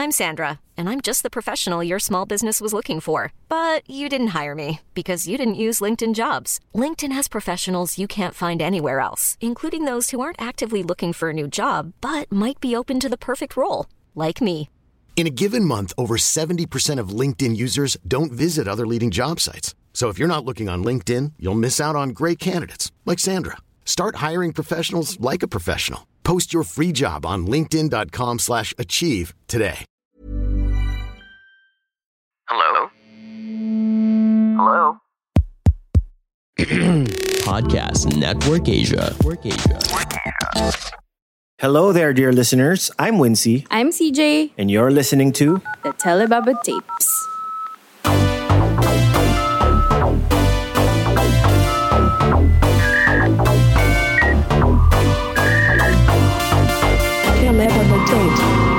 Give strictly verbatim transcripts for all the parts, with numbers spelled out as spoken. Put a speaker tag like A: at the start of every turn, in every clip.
A: I'm Sandra, and I'm just the professional your small business was looking for. But you didn't hire me because you didn't use LinkedIn Jobs. LinkedIn has professionals you can't find anywhere else, including those who aren't actively looking for a new job, but might be open to the perfect role, like me.
B: In a given month, over seventy percent of LinkedIn users don't visit other leading job sites. So if you're not looking on LinkedIn, you'll miss out on great candidates like Sandra. Start hiring professionals like a professional. Post your free job on linkedin.com slash achieve today.
C: Hello? Hello?
D: Podcast Network Asia. Network Asia.
E: Hello there, dear listeners. I'm Wincy.
F: I'm C J.
E: And you're listening to
F: The Telebaba Tapes. Telebaba Tapes.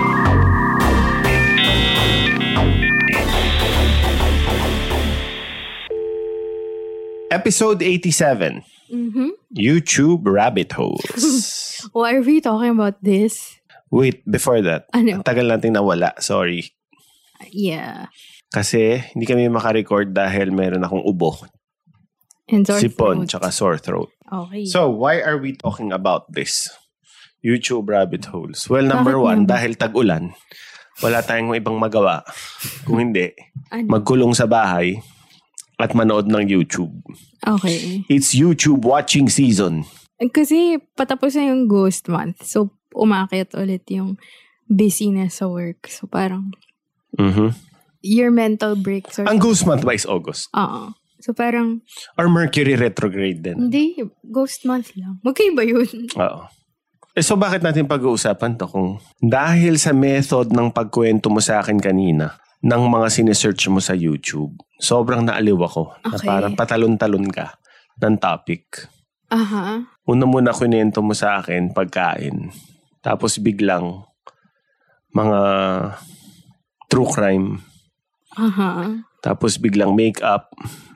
E: Episode eighty-seven.
F: Mm-hmm.
E: YouTube Rabbit Holes.
F: Why are we talking about this?
E: Wait, before that.
F: Ano?
E: Ang tagal natin nawala. Sorry.
F: Yeah.
E: Kasi hindi kami makarecord dahil meron akong ubo.
F: And sore
E: Sipon,
F: throat.
E: tsaka sore throat.
F: Okay.
E: So, why are we talking about this? YouTube Rabbit Holes. Well, number
F: Bakit
E: one,
F: naman?
E: dahil tag-ulan, wala tayong ibang magawa. Kung hindi,
F: Ano?
E: magkulong sa bahay at manood ng YouTube.
F: Okay.
E: It's YouTube watching season.
F: Kasi patapos na yung ghost month. So, umakit ulit yung busyness sa work. So, parang
E: Mm-hmm.
F: your mental breaks. Or
E: Ang ghost month ba is August?
F: Oo. So, parang
E: Or Mercury retrograde din?
F: hindi. Ghost month lang. Magkaiba yun.
E: Oo. Eh, so bakit natin pag-uusapan to kung dahil sa method ng pagkwento mo sa akin kanina ng mga sinesearch mo sa YouTube, sobrang naaliw ako na
F: Okay.
E: parang patalon-talon ka ng topic.
F: Aha.
E: Una muna kwento mo sa akin pagkain. Tapos biglang mga true crime.
F: Aha.
E: Tapos biglang makeup.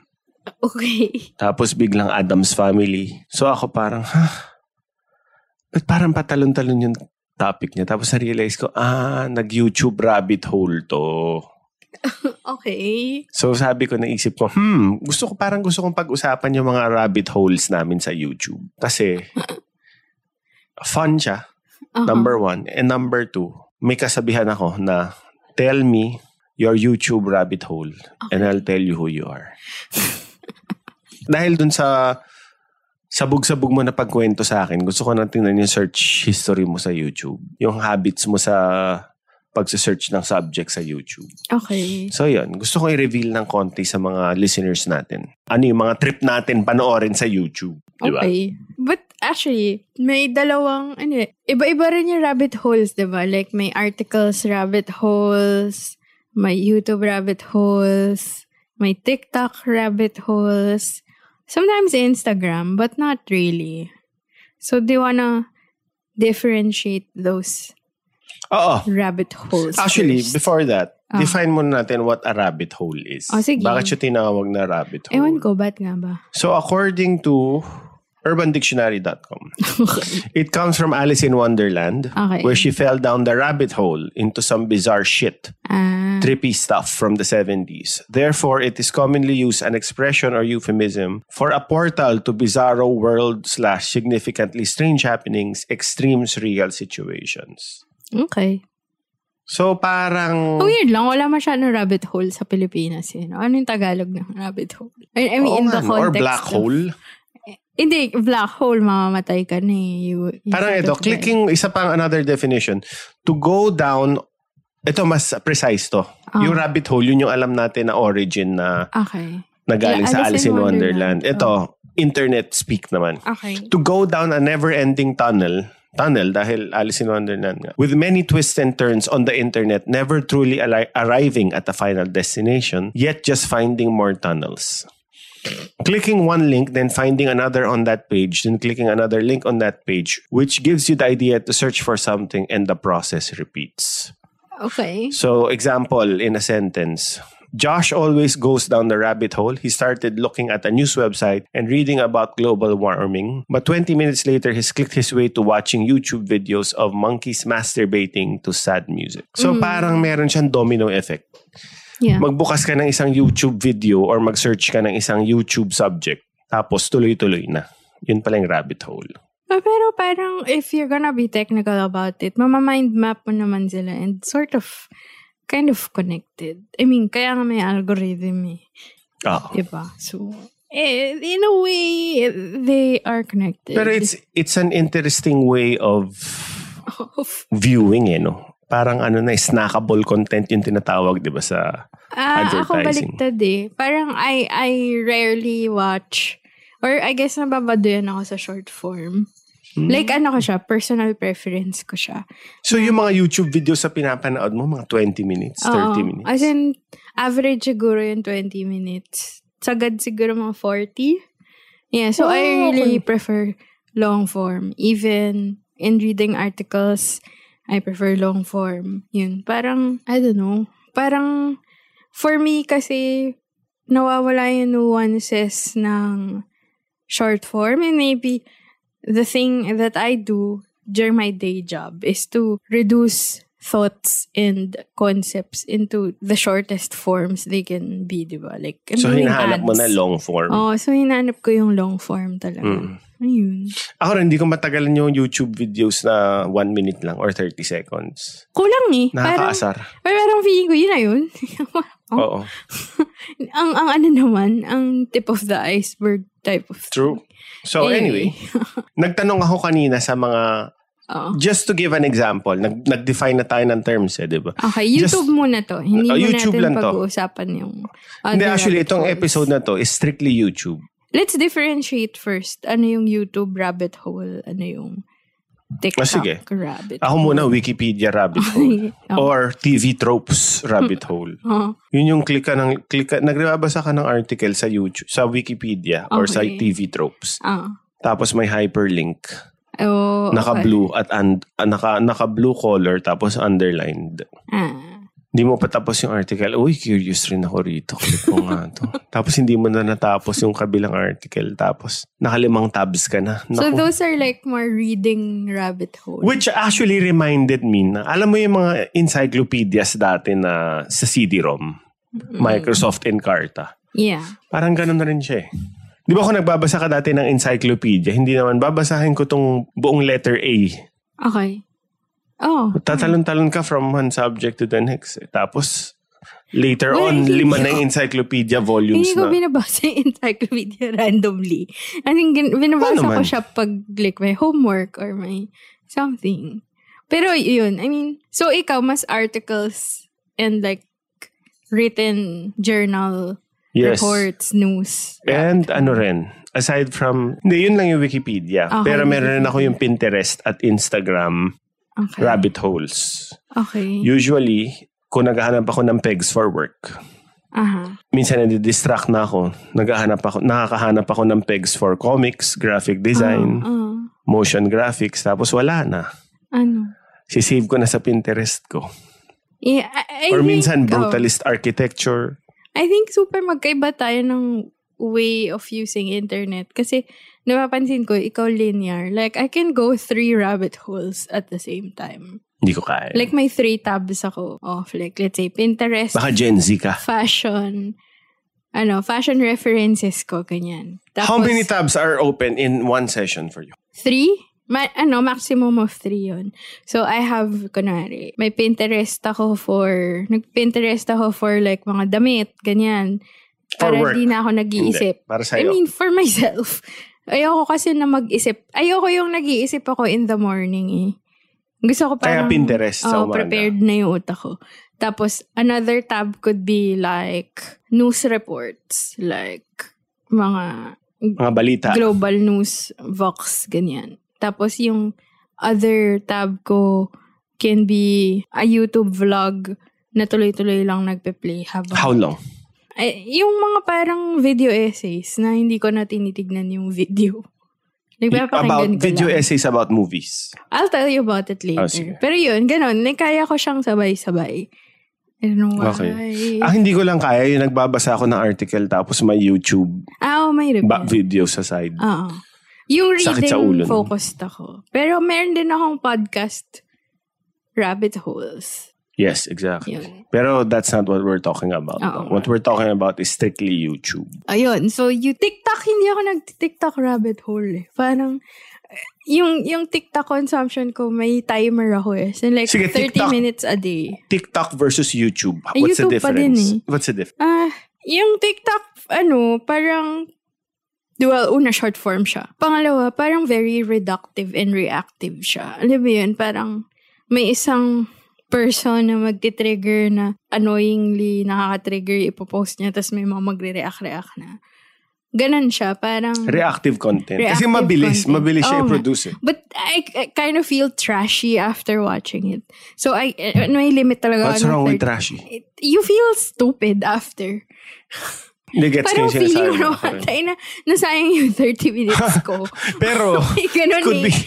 F: Okay.
E: Tapos biglang Addams Family. So ako parang, ha? Ba't parang patalon-talon yung topic niya? Tapos na-realize ko, ah, nag-YouTube rabbit hole to.
F: Okay.
E: So sabi ko, naisip ko, hmm, gusto ko, parang gusto kong pag-usapan yung mga rabbit holes namin sa YouTube. Kasi, fun siya,
F: Uh-huh.
E: number one. And number two, may kasabihan ako na, tell me your YouTube rabbit hole and I'll tell you who you are. Dahil dun sa sabog-sabog mo na pagkwento sa akin, gusto ko na tingnan yung search history mo sa YouTube. Yung habits mo sa pagsa-search ng subject sa YouTube.
F: Okay.
E: So yun, gusto ko i-reveal ng konti sa mga listeners natin. Ano yung mga trip natin panoorin sa YouTube. Diba?
F: Okay. But actually, may dalawang, ano, iba-iba rin yung rabbit holes, diba? Like, may articles rabbit holes, may YouTube rabbit holes, may TikTok rabbit holes, sometimes Instagram, but not really. So, do you wanna differentiate those
E: Oo.
F: rabbit holes
E: Actually,
F: first?
E: before that,
F: Ah.
E: define muna natin what a rabbit hole is.
F: Oh, sige.
E: Bakit siya tinawag na rabbit hole?
F: Ewan ko, ba't nga ba?
E: So according to urban dictionary dot com, it comes from Alice in Wonderland,
F: Okay.
E: where she fell down the rabbit hole into some bizarre shit,
F: Ah,
E: trippy stuff from the seventies. Therefore, it is commonly used an expression or euphemism for a portal to bizarro world slash significantly strange happenings, extreme surreal situations.
F: okay.
E: So parang...
F: Weird lang, wala masyadong rabbit hole sa Pilipinas. Eh, no? Ano yung Tagalog ng rabbit hole? I, I mean,
E: Oo
F: in the
E: nga, no? Or
F: context
E: black
F: of-
E: hole.
F: Hindi, black hole, mamamatay ka na eh. You, you
E: Parang
F: sort
E: ito,
F: of die.
E: clicking, isa pang another definition. To go down, ito mas precise to.
F: Ah.
E: Yung rabbit hole, yun yung alam natin na origin na
F: Okay.
E: nagaling
F: Yeah,
E: sa Alice in Wonderland.
F: Wonderland. Oh.
E: Ito, internet speak naman.
F: Okay.
E: To go down a never-ending tunnel, tunnel dahil Alice in Wonderland nga, with many twists and turns on the internet, never truly ali- arriving at a final destination, yet just finding more tunnels. Clicking one link, then finding another on that page, then clicking another link on that page, which gives you the idea to search for something and the process repeats.
F: Okay.
E: So, example, in a sentence, Josh always goes down the rabbit hole. He started looking at a news website and reading about global warming. But twenty minutes later, he's clicked his way to watching YouTube videos of monkeys masturbating to sad music. So mm. parang meron siyang domino effect.
F: Yeah.
E: Magbukas ka ng isang YouTube video or mag-search ka ng isang YouTube subject. Tapos tuloy-tuloy na. Yun pala yung rabbit hole.
F: Oh, pero parang if you're gonna be technical about it, mamamind map mo naman sila and sort of kind of connected. I mean, kaya nga may algorithm eh.
E: Oh.
F: Diba? So, eh, in a way, they are connected.
E: Pero it's it's an interesting way of viewing eh, no? Parang ano na, snackable content yung tinatawag, di ba, sa
F: ah,
E: advertising.
F: Ako baliktad eh. Parang I, I rarely watch, or I guess nababadoyan ako sa short form. Hmm. Like ano ko siya, personal preference ko siya.
E: So yung mga YouTube videos sa pinapanood mo, mga twenty minutes, thirty
F: Oo,
E: minutes?
F: As in, average siguro yung twenty minutes. Sagad siguro mga forty. Yeah, so oh, I really okay. prefer long form. Even in reading articles, I prefer long form. Yun. Parang, I don't know. Parang, for me kasi, nawawala yung nuances ng short form. And maybe, the thing that I do during my day job is to reduce thoughts and concepts into the shortest forms they can be, diba? Like,
E: so, hinahanap mo na long form?
F: Oh, so hinahanap ko yung long form talaga. Mm. Ayun.
E: Ako rin, hindi ko matagalan yung YouTube videos na one minute lang or thirty seconds.
F: Kulang eh.
E: Nakakaasar.
F: Pero parang feeling ko, yun na yun. oh.
E: Oo.
F: ang, ang ano naman, ang tip of the iceberg type of thing.
E: True. So eh. Anyway, nagtanong ako kanina sa mga, oh. just to give an example, nag, nag-define na tayo ng terms eh, di ba?
F: Okay, YouTube just, muna to. Hindi uh, mo
E: YouTube
F: natin pag-uusapan yung
E: Hindi, actually, itong holes. Episode na to is strictly YouTube.
F: Let's differentiate first. Ano yung YouTube rabbit hole? Ano yung TikTok
E: oh, sige.
F: rabbit
E: Ako
F: hole?
E: Ako muna, Wikipedia rabbit hole. oh. Or T V tropes rabbit hole. oh. Yun yung click ka ng, click ka, nagbabasa ka ng article sa YouTube, sa Wikipedia okay. or sa T V tropes. Oh. Tapos may hyperlink.
F: Oh,
E: naka-blue okay. at and, uh, naka, naka-blue color tapos underlined.
F: Ah.
E: Hindi mo patapos yung article. Uy, curious rin ako rito. Click ko nga to. Tapos hindi mo na natapos yung kabilang article. Tapos nakalimang tabs ka na. Naku.
F: So those are like more reading rabbit holes.
E: Which actually reminded me na, alam mo yung mga encyclopedias dati na sa C D-ROM. Mm. Microsoft Encarta.
F: Yeah.
E: Parang ganun na rin siya eh. Di ba kung nagbabasa ka dati ng encyclopedia, hindi naman babasahin ko tong buong letter A.
F: Okay. Oh.
E: Tatalon-talon ka from one subject to the next. Tapos, later well, on, lima na yung encyclopedia volumes
F: hindi na. Hindi ko binabasa yung encyclopedia randomly. I think binabasa oh, ko siya pag like may homework or may something. Pero yun, I mean, so ikaw, mas articles and like written journal yes. reports, news.
E: And right. ano rin, aside from, hindi, yun lang yung Wikipedia. Okay, pero meron rin ako yung Pinterest at Instagram. Okay. Rabbit holes.
F: Okay.
E: Usually, kung naghahanap ako ng pegs for work, uh-huh. minsan nadidistract na ako, naghahanap ako, nakakahanap ako ng pegs for comics, graphic design, uh-huh. motion graphics, tapos wala na.
F: Ano?
E: Sisave ko na sa Pinterest ko.
F: Yeah, I, I
E: Or
F: think,
E: minsan, brutalist oh. architecture.
F: I think super magkaiba tayo ng way of using internet. Kasi, napapansin ko, ikaw linear. Like, I can go three rabbit holes at the same time.
E: Hindi ko kaya.
F: Like, may three tabs ako off. Like, let's say, Pinterest.
E: Baka Gen Z ka.
F: Fashion. Ano, fashion references ko, ganyan. Tapos,
E: how many tabs are open in one session for you?
F: Three? Ma- ano, maximum of three yun. So, I have, kunwari, may Pinterest ako for, nag-Pinterest ako for like mga damit, ganyan. Para hindi na ako nag-iisip.
E: Hindi, para sa'yo.
F: I mean, for myself. Ayoko kasi na mag-isip. Ayoko yung nag-iisip ako in the morning eh. Gusto ko parang...
E: Kaya Pinterest sa
F: oh, prepared na yung utak ko. Tapos, another tab could be like news reports. Like, mga...
E: Mga balita.
F: Global news, Vox, ganyan. Tapos, yung other tab ko can be a YouTube vlog na tuloy-tuloy lang nagpe-play habang...
E: How long?
F: Ay, yung mga parang video essays na hindi ko na tinitignan yung video.
E: About video lang. Essays about movies.
F: I'll tell you about it later.
E: Oh,
F: pero yun, ganun. Kaya ko siyang sabay-sabay. I don't know why.
E: Okay. Ah, hindi ko lang kaya yung nagbabasa ako ng article tapos may YouTube
F: Ah, oh, may
E: ba- video sa side.
F: Oo. Yung
E: Sakit sa ulo,
F: reading, focused ako. Pero meron din akong podcast, Rabbit Holes.
E: Yes, exactly.
F: Yun.
E: Pero that's not what we're talking about.
F: Oo.
E: What we're talking about is strictly YouTube.
F: Ayun. So, yung TikTok, hindi ako nag-TikTok rabbit hole eh. Parang, yung yung TikTok consumption ko, may timer ako eh. So, like,
E: Sige,
F: thirty
E: TikTok.
F: minutes a day.
E: TikTok versus YouTube.
F: Ay,
E: What's
F: YouTube
E: the
F: pa
E: difference?
F: din eh.
E: What's the difference?
F: Ah, yung TikTok, ano, parang, well, una, short form siya. Pangalawa, parang very reductive and reactive siya. Alam mo yun, parang may isang person na magti-trigger na annoyingly nakaka-trigger, ipopost niya, tapos may mga magre-react-react na. Ganon siya, parang...
E: Reactive content. Kasi
F: Reactive
E: mabilis.
F: content.
E: Mabilis siya
F: Oo nga.
E: i-produce eh.
F: But I, I kind of feel trashy after watching it. So, I uh, may limit talaga.
E: What's
F: ng
E: wrong with
F: thirty
E: trashy?
F: It, you feel stupid after.
E: Hindi gets ko
F: Parang
E: yung
F: feeling
E: sinasabi
F: mo,
E: mo.
F: patay na, nasayang yung thirty minutes ko.
E: Pero,
F: Ganon
E: could
F: eh.
E: be,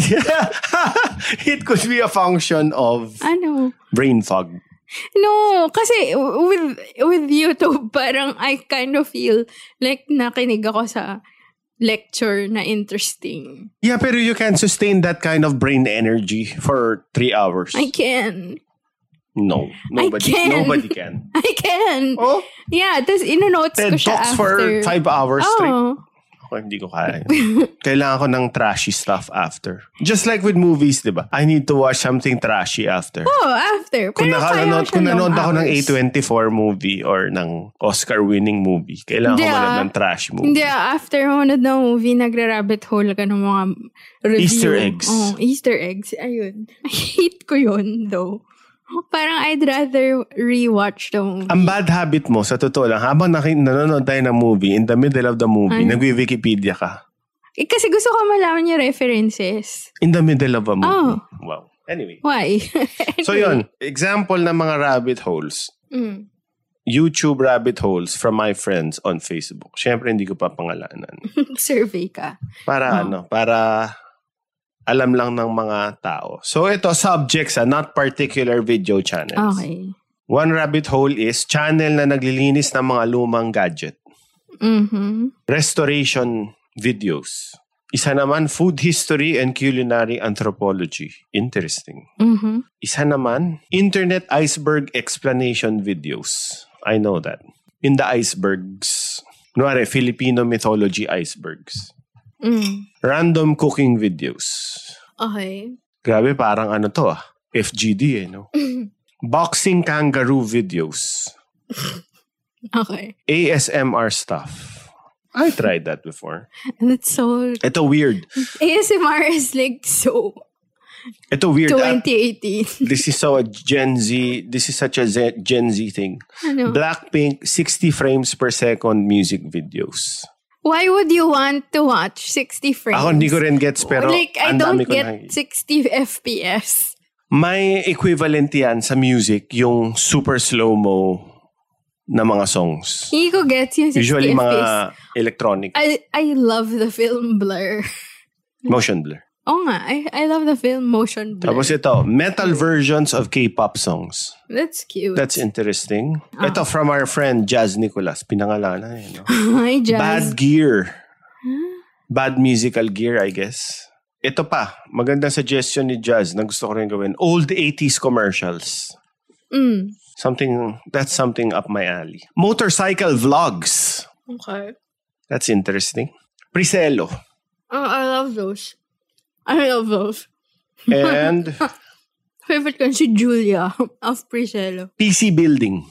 E: it could be a function of
F: Ano?
E: brain fog.
F: No, kasi with with YouTube, parang I kind of feel like nakinig ako sa lecture na interesting.
E: Yeah, pero you can sustain that kind of brain energy for three hours.
F: I can.
E: No. Nobody,
F: I can.
E: nobody can.
F: I can.
E: Oh?
F: Yeah, tapos ino-notes ko
E: TED
F: siya
E: Talks
F: after.
E: for five hours straight.
F: Oh.
E: Ako, hindi ko kaya. Kailangan ko ng trashy stuff after. Just like with movies, di ba? I need to watch something trashy after.
F: Oh, after.
E: Kung
F: Pero kaya
E: nakanood,
F: ko siya
E: kung
F: long
E: nanood ako ng A
F: hours.
E: twenty-four movie or ng Oscar-winning movie, kailangan
F: Hindi
E: ko manood
F: ah.
E: ng trash movie.
F: Hindi, after manood ng movie, nagre-rabbit hole ka ng mga review.
E: Easter eggs.
F: Oh, Easter eggs. Ayun. I hate ko yun, though. Parang I'd rather rewatch the movie.
E: Ang bad habit mo, sa totoo lang, habang nakin- nanonood tayo ng movie, in the middle of the movie,
F: Ano?
E: nagwi-Wikipedia ka.
F: Eh, kasi gusto ko malaman yung references.
E: In the middle of a movie.
F: Oh.
E: Wow. Anyway.
F: Why?
E: So yun, example ng mga rabbit holes.
F: Mm.
E: YouTube rabbit holes from my friends on Facebook. Siyempre, hindi ko pa pangalanan.
F: Survey ka.
E: Para
F: Oh.
E: ano, para alam lang ng mga tao. So ito, subjects, ah, not particular video channels.
F: Okay.
E: One rabbit hole is channel na naglilinis ng mga lumang gadget.
F: Mm-hmm.
E: Restoration videos. Isa naman, food history and culinary anthropology. Interesting.
F: Mm-hmm.
E: Isa naman, internet iceberg explanation videos. I know that. In the icebergs. Nuwari, Filipino mythology icebergs.
F: Mm.
E: Random cooking videos.
F: Okay.
E: Grabe, parang ano to ah. F G D eh, no? Boxing kangaroo videos.
F: Okay.
E: A S M R stuff. I tried that before.
F: That's so...
E: Ito weird.
F: A S M R is like so...
E: Ito weird. ah.
F: twenty eighteen.
E: This is so a Gen Z, this is such a Z- Gen Z thing.
F: Ano?
E: Blackpink, sixty frames per second music videos.
F: Why would you want to watch sixty frames?
E: Ako hindi ko rin gets, pero
F: like, I
E: ang
F: don't
E: dami ko
F: get
E: nakikita.
F: sixty F P S.
E: May equivalent yan sa music, yung super slow-mo na mga songs.
F: Hindi ko get yung sixty
E: Usually
F: F P S.
E: mga electronic.
F: I, I love the film Blur.
E: Motion blur.
F: Oo nga, I, I love the film Motion Blur.
E: Tapos ito, metal versions of K-pop songs.
F: That's cute.
E: That's interesting.
F: Ah.
E: Ito from our friend Jazz Nicolas. Pinangalanan eh, no?
F: Hi, Jazz.
E: Bad gear. Bad musical gear, I guess. Ito pa, magandang suggestion ni Jazz na gusto ko rin gawin. Old eighties commercials.
F: Mm.
E: Something, that's something up my alley. Motorcycle vlogs.
F: Okay.
E: That's interesting. Priselo.
F: Oh, I love those. I love those.
E: And
F: Favorite ko si Julia of Priscilla.
E: P C building.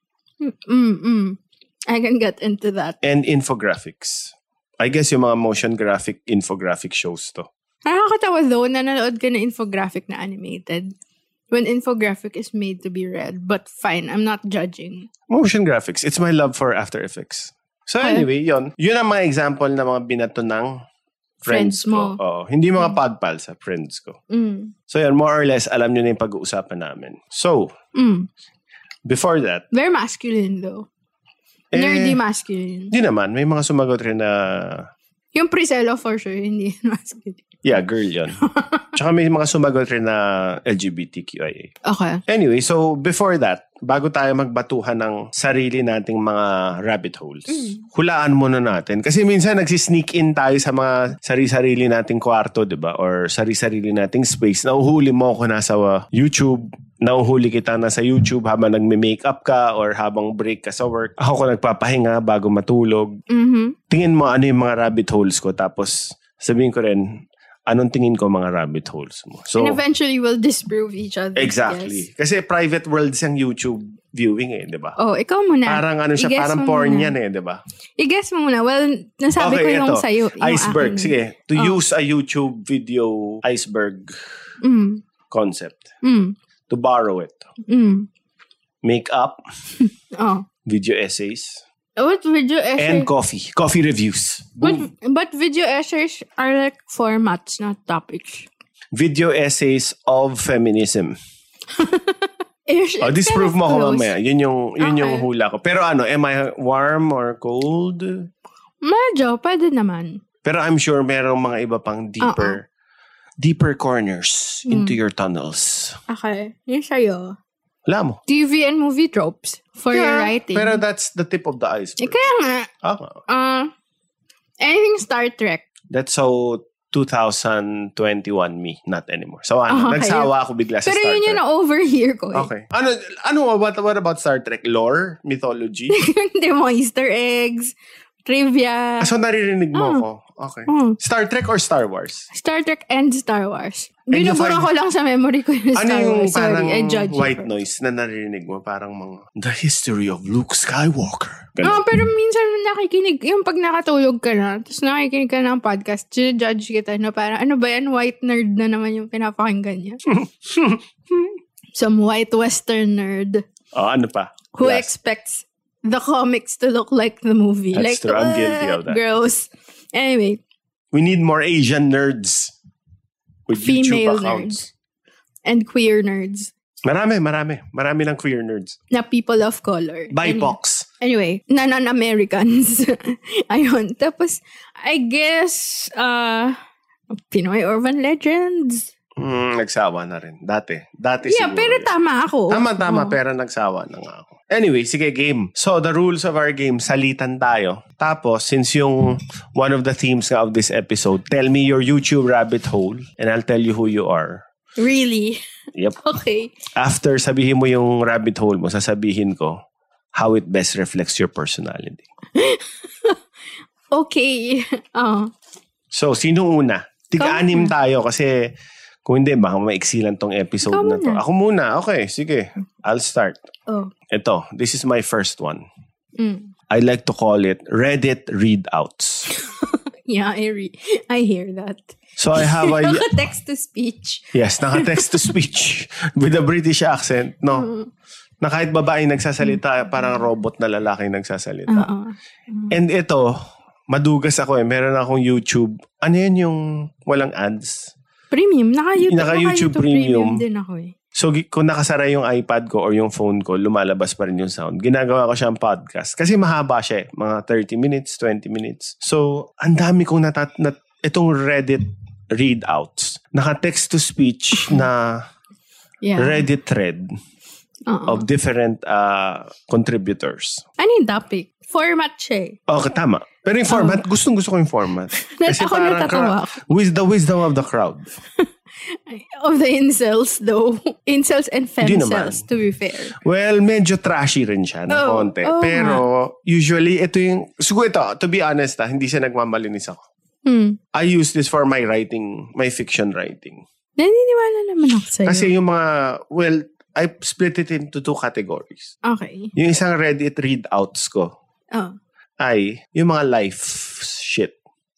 F: Mm-mm. I can get into that.
E: And infographics. I guess yung mga motion graphic infographic shows to.
F: Nakakatawa though, nanonood ka na infographic na animated. When infographic is made to be read. But fine, I'm not judging.
E: Motion graphics. It's my love for After Effects. So
F: Okay.
E: anyway, yun. Yun ang mga example na mga binato ng friends,
F: Friends mo.
E: ko. Oo. Hindi mga podpal sa friends ko.
F: Mm.
E: So yun, more or less, alam nyo na yung pag-uusapan namin. So,
F: Mm.
E: before that,
F: Very masculine though.
E: Eh,
F: Nerdy masculine.
E: hindi naman. May mga sumagot rin na,
F: Yung Priscilla for sure, hindi masculine.
E: yeah, girl yun. Tsaka may mga sumagot rin na L G B T Q I A.
F: Okay.
E: Anyway, so before that, bago tayo magbatuhan ng sarili nating mga rabbit holes, mm. hulaan muna natin. Kasi minsan nagsisneak in tayo sa mga sarili-sarili nating kwarto, diba? Or sarili-sarili nating space. Nauhuli mo ako nasa YouTube, nauhuli kita na sa YouTube habang nagme-makeup ka or habang break ka sa work. Ako ko nagpapahinga bago matulog.
F: Mm-hmm.
E: Tingin mo ano yung mga rabbit holes ko, tapos sabihin ko rin, anong tingin ko mga rabbit holes mo. So,
F: and eventually we'll disprove each other.
E: Exactly.
F: Yes.
E: Kasi private worlds yung YouTube viewing eh, di ba?
F: Oh, ikaw muna.
E: Parang ano siya,
F: I-guess
E: parang porn muna. Yan eh, di ba?
F: I-guess mo muna. Well, nasabi
E: okay,
F: ko yung
E: ito.
F: sa'yo. Yung
E: iceberg.
F: akin.
E: Sige. To
F: oh.
E: use a YouTube video iceberg
F: mm.
E: concept.
F: Mm.
E: To borrow it.
F: Mm.
E: Makeup.
F: oh.
E: Video essays.
F: What video essays?
E: And coffee. Coffee reviews.
F: But, but video essays are like formats, not topics.
E: Video essays of feminism. Oh, disprove mo ako mamaya. Yun yung, yun okay. yung hula ko. Pero ano, am I warm or cold?
F: Medyo, pwede naman.
E: Pero I'm sure merong mga iba pang deeper, uh-uh. deeper corners mm. into your tunnels.
F: Okay. Yun sa'yo.
E: Wala mo.
F: T V and movie tropes for
E: yeah,
F: your writing.
E: Pero that's the tip of the iceberg.
F: Eh, kaya nga.
E: Okay.
F: Uh, anything Star Trek.
E: That's so twenty twenty-one me, not anymore. So ano, okay. nagsawa ako bigla sa
F: pero
E: Star Trek.
F: Pero yun yung na-overhear ko eh.
E: Okay. Ano, ano what, what about Star Trek? Lore? Mythology?
F: Hindi mo, Easter eggs, trivia.
E: Ah, so naririnig mo
F: oh.
E: ko? Okay.
F: Oh.
E: Star Trek or Star Wars?
F: Star Trek and Star Wars. Binubura ko lang sa memory ko yung Star
E: ano
F: Wars.
E: Ano
F: Sorry, I judge
E: yung white
F: you.
E: noise na naririnig mo? Parang mga, the history of Luke Skywalker.
F: Oo, oh, pero minsan nakikinig, yung pag nakatulog ka na, tapos nakikinig ka ng podcast, judge kita na parang, ano ba yan? White nerd na naman yung pinapakinggan niya. Some white western nerd.
E: Oh, ano pa?
F: Who
E: Last.
F: expects the comics to look like the movie.
E: That's
F: like,
E: true. I'm guilty of that.
F: Gross. Anyway.
E: We need more Asian nerds with
F: female
E: YouTube accounts.
F: Nerds. And queer nerds.
E: Marami, marami. Marami ng queer nerds.
F: Na people of color.
E: B I P O Cs.
F: Anyway, na non-Americans. Ayun. Tapos, I guess, uh, Pinoy Urban Legends.
E: Mm, nagsawa na rin. Dati. Dati
F: yeah,
E: siguro.
F: pero
E: yun.
F: tama ako.
E: Tama, tama.
F: Oh.
E: Pero nagsawa na nga ako. Anyway, sige, game. So, the rules of our game, salitan tayo. Tapos, since yung one of the themes of this episode, tell me your YouTube rabbit hole and I'll tell you who you are.
F: Really?
E: Yep.
F: Okay.
E: After sabihin mo yung rabbit hole mo, sasabihin ko how it best reflects your personality.
F: Okay. Oh.
E: So, sino una? Tig-anim tayo kasi kung hindi, baka maiksi lang tong episode
F: Ikaw
E: na to.
F: muna.
E: Ako muna. Okay, sige. I'll start.
F: Oh.
E: Ito, this is my first one.
F: Mm.
E: I like to call it Reddit readouts.
F: Yeah, I re- I hear that.
E: So I have a...
F: Naka-text to speech.
E: Yes, naka-text to speech with a British accent. No? Mm. Na kahit babae nagsasalita, parang robot na lalaki nagsasalita.
F: Uh-uh. Mm.
E: And ito, madugas ako eh. Meron akong YouTube. Ano yan yung walang ads?
F: Premium. Naka-YouTube,
E: Naka-YouTube
F: naka
E: premium.
F: premium din ako eh.
E: So, kung nakasara yung iPad ko or yung phone ko, lumalabas pa rin yung sound. Ginagawa ko siyang podcast. Kasi mahaba siya eh. Mga thirty minutes, twenty minutes. So, ang dami kong natat... Nat- itong Reddit readouts. Naka-text-to-speech na
F: Yeah.
E: Reddit thread
F: Uh-uh.
E: of different uh, contributors.
F: Ano yung topic? Format siya eh.
E: Okay, tama. Pero yung format, oh. gustong-gusto ko yung format. Kasi
F: Ako
E: parang
F: natatawa
E: kra- with the wisdom of the crowd.
F: Of the incels though. Incels and
E: Hindi
F: femcels, to be fair.
E: Well, medyo trashy rin siya na
F: Oh,
E: konti.
F: oh,
E: Pero, usually, ito yung... Siguro ito, to be honest, ah, hindi siya nagmamalinis ako.
F: Hmm.
E: I use this for my writing, my fiction writing.
F: Naniniwala naman ako sa'yo.
E: Kasi yung mga... Well, I split it into two categories.
F: Okay.
E: Yung isang Reddit readouts ko
F: Oh.
E: ay yung mga life shit.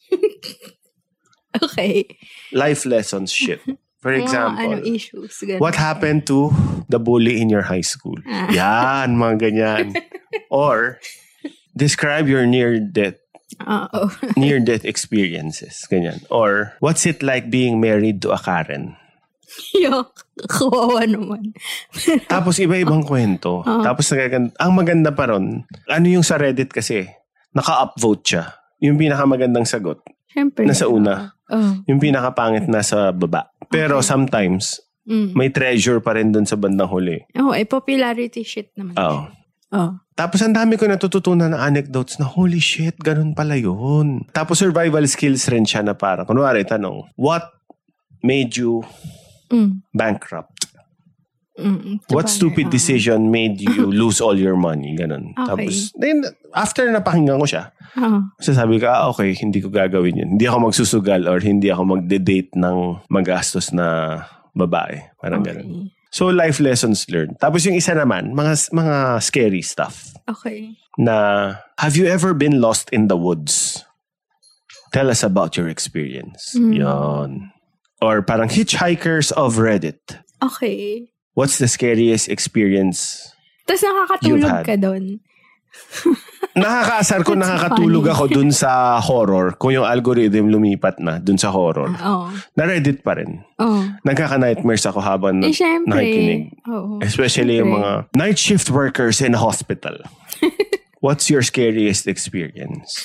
F: Okay.
E: Life lessons shit. For example,
F: Mga, ano, issues. Ganun.
E: what happened to the bully in your high school?
F: Ah.
E: Yan, mga ganyan. Or, describe your near-death
F: Oo.
E: near-death experiences. Ganyan. Or, what's it like being married to a Karen?
F: Yok. Kawawa naman.
E: Tapos, iba-ibang kwento.
F: Oh.
E: Tapos, nagaganda, ang maganda pa ron, ano yung sa Reddit kasi, naka-upvote siya. Yung pinakamagandang sagot,
F: Siyempre.
E: nasa una.
F: Oh.
E: Yung pinakapangit nasa baba. Pero
F: Okay.
E: sometimes,
F: Mm.
E: May treasure pa rin dun sa bandang huli.
F: Oo, oh, eh, popularity shit naman.
E: Oo.
F: Oh.
E: Tapos ang dami ko natututunan na anecdotes na holy shit, ganun pala yun. Tapos survival skills rin siya na para, kunwari, tanong, what made you mm. bankrupt?
F: Mm,
E: what stupid uh, decision made you lose all your money? Ganun.
F: Okay.
E: Tapos, then, after napakinggan ko siya,
F: uh-huh.
E: sasabi ka, ah, okay, hindi ko gagawin yun. Hindi ako magsusugal or hindi ako magde-date ng magastos na babae. Parang okay. ganun. So, life lessons learned. Tapos yung isa naman, mga mga scary stuff.
F: Okay.
E: Na, have you ever been lost in the woods? Tell us about your experience. Mm. Yon. Or parang hitchhikers of Reddit.
F: Okay.
E: What's the scariest experience
F: Tapos nakakatulog ka doon?
E: Nakakaasar ko, nakakatulog funny. Ako dun sa horror. Kung yung algorithm lumipat na dun sa horror.
F: Uh, oh.
E: Na-Reddit pa rin.
F: Oh.
E: Nagkaka-nightmares ako habang
F: eh,
E: nakikinig.
F: Oh,
E: Especially
F: syempre.
E: Yung mga night shift workers in a hospital. What's your scariest experience?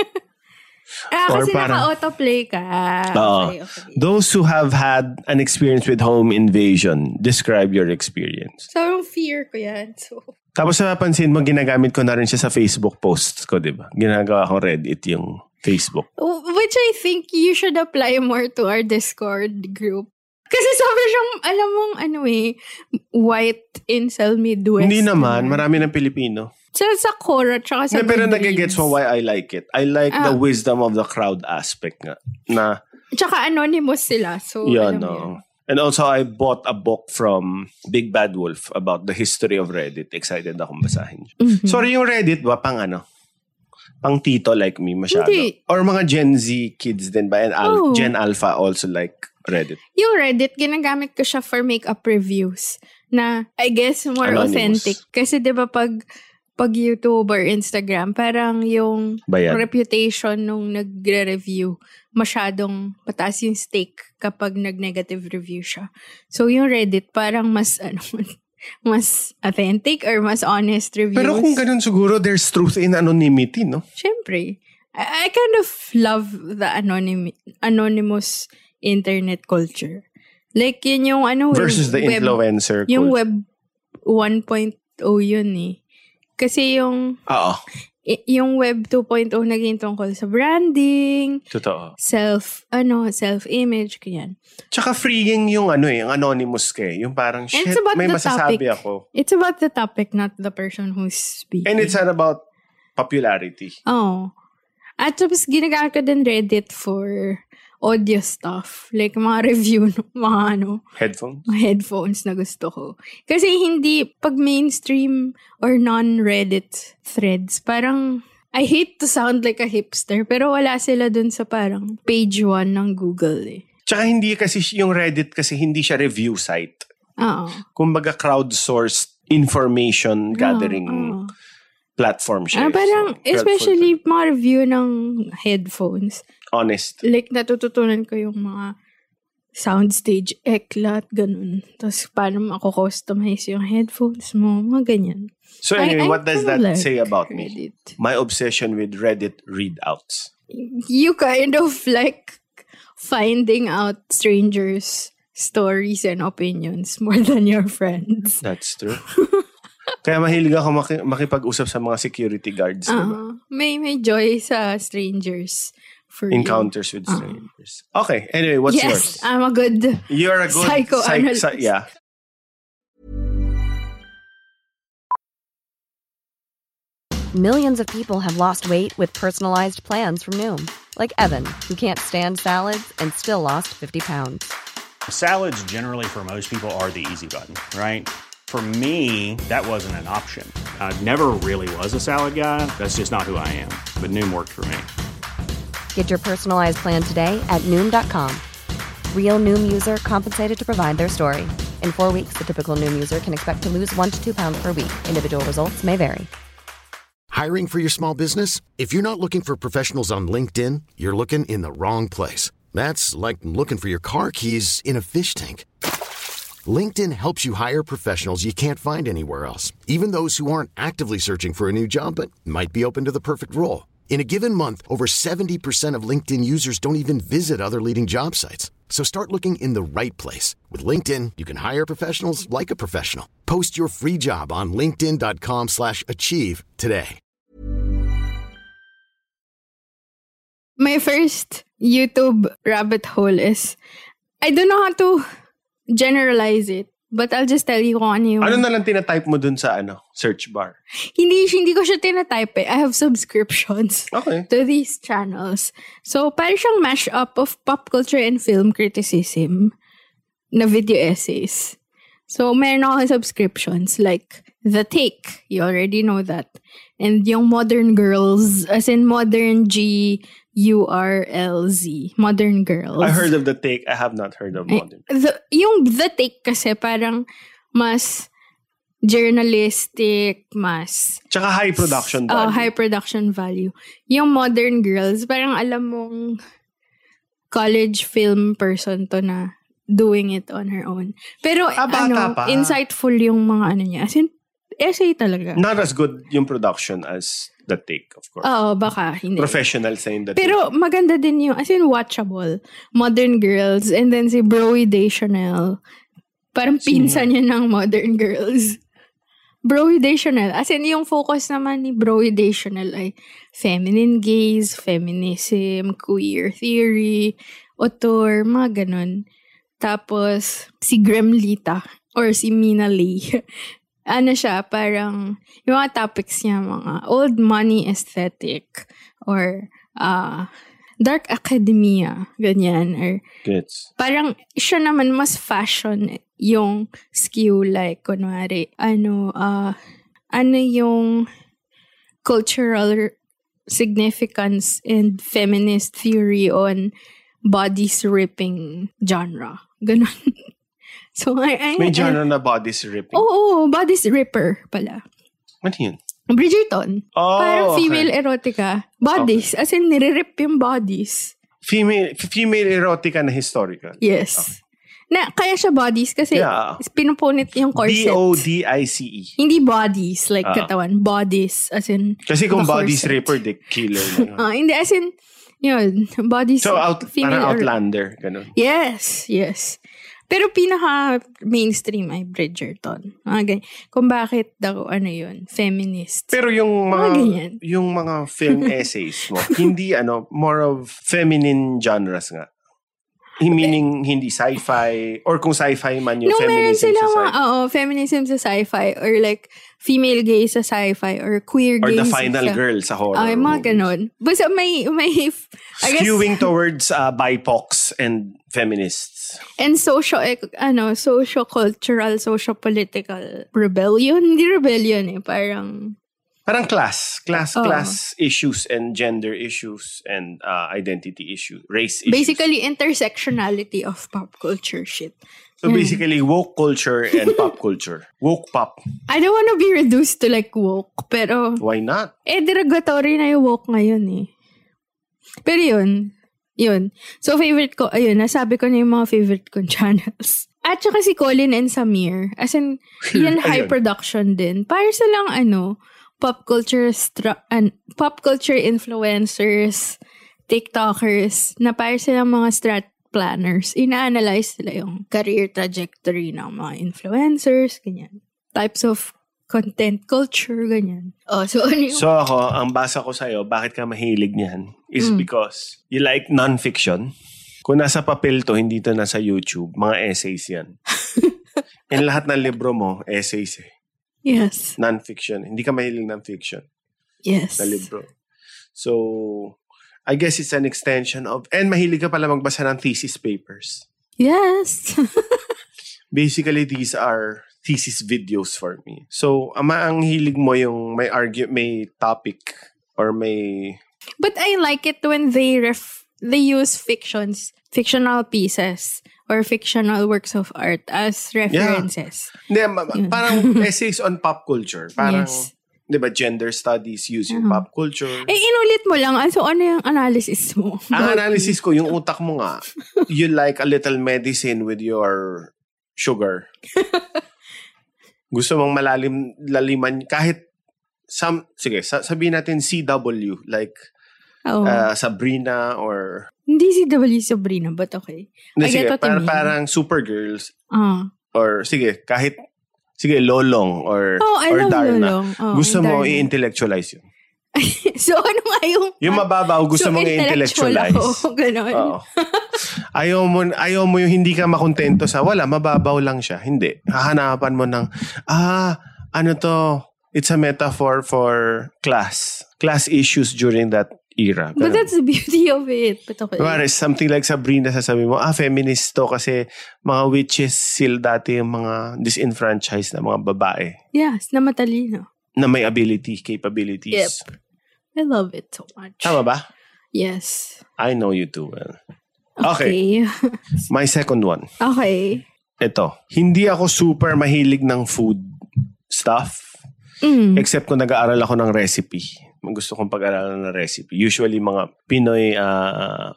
F: Ah, kasi parang, naka-autoplay ka.
E: Uh, okay, okay. Those who have had an experience with home invasion, describe your experience.
F: So, yung fear ko yan. So.
E: Tapos napapansin mo, ginagamit ko na rin siya sa Facebook posts ko, di ba? Ginagawa ko Reddit yung Facebook.
F: Which I think you should apply more to our Discord group. Kasi sabi siyang, alam mong ano eh, white incel Midwest.
E: Hindi naman, marami ng Pilipino.
F: Sa, sa Quora, tsaka sa
E: yeah, pero nagigets mo why I like it. I like ah. the wisdom of the crowd aspect nga. Na,
F: tsaka anonymous sila. So,
E: yeah,
F: alam
E: no.
F: yan.
E: And also, I bought a book from Big Bad Wolf about the history of Reddit. Excited akong basahin. Mm-hmm. Sorry, yung Reddit ba? Pang ano? Pang tito like me masyado? Hindi. Or mga Gen Z kids din ba? And Al- oh. Gen Alpha also like Reddit.
F: Yung Reddit, ginagamit ko siya for makeup reviews. Na, I guess, more anonymous. Authentic. Kasi di ba pag pag YouTube or Instagram, parang yung Bayan. Reputation nung nagre-review, masyadong pataas yung stake kapag nag-negative review siya. So, yung Reddit, parang mas, ano, mas authentic or mas honest reviews.
E: Pero kung ganun siguro, there's truth in anonymity, no?
F: Siyempre. I, I kind of love the anonym, anonymous internet culture. Like, yun yung, ano,
E: versus the web, influencer
F: yung culture. Web one point oh yun eh. Kasi yung
E: Oo.
F: Y- yung Web two point oh naging tungkol sa branding.
E: Totoo.
F: Self, ano, self-image, ganyan.
E: Tsaka freeing yung ano eh, yung anonymous kay. Yung parang, shit, may masasabi
F: topic.
E: ako.
F: It's about the topic, not the person who's speaking.
E: And it's not about popularity.
F: Oh. At tapos ginagamit ko din Reddit for audio stuff. Like, mga review ng mga ano.
E: Headphones?
F: Mga headphones na gusto ko. Kasi hindi, pag mainstream or non-Reddit threads, parang, I hate to sound like a hipster, pero wala sila dun sa parang page one ng Google eh.
E: Tsaka hindi kasi yung Reddit kasi hindi siya review site.
F: Oo.
E: Kumbaga crowdsourced information gathering uh-oh. Platform siya.
F: Ah, parang, so, especially mga review ng headphones.
E: Honest.
F: Like, natututunan ko yung mga soundstage eklat, ganun. Tapos, paano mako-customize yung headphones mo, mga ganyan.
E: So anyway, I, what does that
F: like
E: say about
F: Reddit.
E: me? My obsession with Reddit readouts.
F: You kind of like finding out strangers' stories and opinions more than your friends.
E: That's true. Kaya mahilig ako maki- makipag-usap sa mga security guards. Uh, diba?
F: May may joy sa strangers. For
E: Encounters you. with strangers. Uh, okay, anyway, what's
F: yes,
E: yours?
F: Yes, I'm a good
E: You're a good
F: psychoanalyst.
E: Psych- yeah.
C: Millions of people have lost weight with personalized plans from Noom. Like Evan, who can't stand salads and still lost fifty pounds.
G: Salads generally for most people are the easy button, right? For me, that wasn't an option. I never really was a salad guy. That's just not who I am. But Noom worked for me.
C: Get your personalized plan today at Noom dot com. Real Noom user compensated to provide their story. In four weeks, the typical Noom user can expect to lose one to two pounds per week. Individual results may vary.
B: Hiring for your small business? If you're not looking for professionals on LinkedIn, you're looking in the wrong place. That's like looking for your car keys in a fish tank. LinkedIn helps you hire professionals you can't find anywhere else, even those who aren't actively searching for a new job but might be open to the perfect role. In a given month, over seventy percent of LinkedIn users don't even visit other leading job sites. So start looking in the right place. With LinkedIn, you can hire professionals like a professional. Post your free job on linkedin.com slash achieve today.
F: My first YouTube rabbit hole is, I don't know how to generalize it, but I'll just tell you kung ano yung...
E: Ano na lang tinatype mo dun sa ano search bar?
F: Hindi, hindi ko siya tinatype eh. I have subscriptions
E: okay.
F: to these channels. So, parang siyang mash-up of pop culture and film criticism na video essays. So, meron akong subscriptions like The Take. You already know that. And yung Modern Girls, as in Modern G U R L Z. Modern Girls.
E: I heard of The Take. I have not heard of Modern.
F: The, yung The Take kasi parang mas journalistic, mas...
E: Tsaka high production value.
F: Uh, high production value. Yung Modern Girls, parang alam mong college film person to na doing it on her own. Pero
E: ah,
F: ano,
E: pa.
F: insightful yung mga ano niya. As in, essay talaga.
E: Not as good yung production as The Take, of course.
F: Oo, baka. Hindi.
E: Professional sa yung The Take.
F: Pero maganda din yung, as in watchable. Modern Girls, and then si Broey Deschanel. Parang pinsan niya ng Modern Girls. Broey Deschanel. As in, yung focus naman ni Broey Deschanel ay feminine gaze, feminism, queer theory, author, mga ganun. Tapos, si Gremlita or si Mina Lee. Ano siya, parang, yung mga topics niya, mga old money aesthetic or uh, dark academia, ganyan. Or
E: Gets.
F: Parang siya naman mas fashion yung skew, like, kunwari, ano, uh, ano yung cultural significance and feminist theory on bodies ripping genre. Ganon. So, I, I,
E: may genre na bodies ripping?
F: Oo, oh, oh, bodies ripper pala.
E: Ano yun?
F: Bridgerton.
E: Oh,
F: parang
E: okay.
F: female erotica. Bodies. Okay. As in, nire-rip yung bodies.
E: Female female erotica na historical?
F: Yes.
E: Okay.
F: Na, kaya siya bodies kasi
E: yeah.
F: pinupunit yung corset.
E: B O D I C E.
F: Hindi bodies, like
E: uh,
F: katawan. Bodies, as in
E: kasi kung bodies ripper, di killer na.
F: uh, hindi, as in, yun, bodies.
E: So, out,
F: female
E: parang Outlander. Ganun.
F: Yes, yes. Pero pinaka-mainstream ay Bridgerton. Okay. Kung bakit daw, ano yun, feminist.
E: Pero yung mga,
F: mga
E: yung mga film essays mo, hindi ano, more of feminine genres nga. Meaning, hindi sci-fi, or kung sci-fi man yung
F: no,
E: feminism
F: sila
E: sa sci-fi.
F: Mga, oo, feminism sa sci-fi, or like, female gaze sa sci-fi, or queer
E: or
F: gaze.
E: Or the final
F: sa,
E: girl sa horror.
F: Ay, mga ganon. Basta may, may, I guess,
E: skewing towards uh, B I P O Cs and feminists.
F: And socio, ano, socio-cultural, socio-political rebellion. Hindi rebellion eh, parang...
E: Parang class. Class,
F: oh.
E: class issues and gender issues and uh, identity issues. Race issues.
F: Basically, intersectionality of pop culture shit.
E: So, yeah. Basically, woke culture and pop culture. Woke pop.
F: I don't want to be reduced to like woke, pero...
E: Why not?
F: Eh, derogatory na yung woke ngayon eh. Pero yun, yun. So, favorite ko, ayun, nasabi ko na yung mga favorite kong channels. At saka si Colin and Samir. As in, yan high production din. Para sa lang, ano, pop culture stra- and pop culture influencers, TikTokers, na para silang mga strat planners. Ina-analyze sila yung career trajectory ng mga influencers, ganyan. Types of content culture, ganyan. Oh, so ano yung...
E: So ako, ang basa ko sa'yo, bakit ka mahilig niyan, is mm. because you like non-fiction. Kung nasa papel to, hindi to nasa YouTube, mga essays yan. And lahat ng libro mo, essays eh.
F: Yes.
E: Non-fiction. Hindi ka mahilig non-fiction.
F: Yes.
E: Na libro. So, I guess it's an extension of... And mahilig ka pala magbasa ng thesis papers.
F: Yes.
E: Basically, these are thesis videos for me. So, ama ang hilig mo yung may argue, may topic or may...
F: But I like it when they ref... they use fictions, fictional pieces or fictional works of art as references.
E: Yeah. Hindi, parang essays on pop culture. Parang,
F: yes.
E: Di ba, gender studies using uh-huh. pop culture.
F: Eh, inulit mo lang. So, ano yung analysis mo?
E: Ang analysis ko, yung utak mo nga, you like a little medicine with your sugar. Gusto mong malalim, laliman, kahit, some, sige, sabihin natin C W, like,
F: oh.
E: uh, Sabrina or
F: Hindi si W Sabrina, but okay.
E: Hindi,
F: I
E: sige,
F: get what
E: par-
F: you mean.
E: parang Supergirls.
F: Ah.
E: Or, sige, kahit, sige, Lolong or,
F: Oh, I
E: or
F: love
E: Darna.
F: Lolong. Oh,
E: gusto mo
F: Darna.
E: i-intellectualize yun.
F: So, ano nga yung...
E: Yung mababaw, gusto
F: so,
E: mong
F: intellectual
E: i-intellectualize.
F: ako. Ganon.
E: Oo. Ayaw mo, ayaw mo yung hindi ka makontento sa, wala, mababaw lang siya. Hindi. Hahanapan mo ng, ah, ano to, it's a metaphor for class. Class issues during that era.
F: But
E: Ganun.
F: that's the beauty of it. But okay.
E: Whereas something like Sabrina, sasabi mo, ah, feminist to kasi mga witches sila dati yung mga disenfranchised na mga babae
F: Yes, na matalino.
E: na may ability, capabilities.
F: Yep. I love it so much.
E: Tama ba?
F: Yes.
E: I know you too well. Okay.
F: Okay.
E: My second one.
F: Okay.
E: Ito. Hindi ako super mahilig ng food stuff.
F: Mm.
E: Except kung nag-aaral ako ng recipe. Gusto kong pag-aaralan ng recipe. Usually mga Pinoy uh,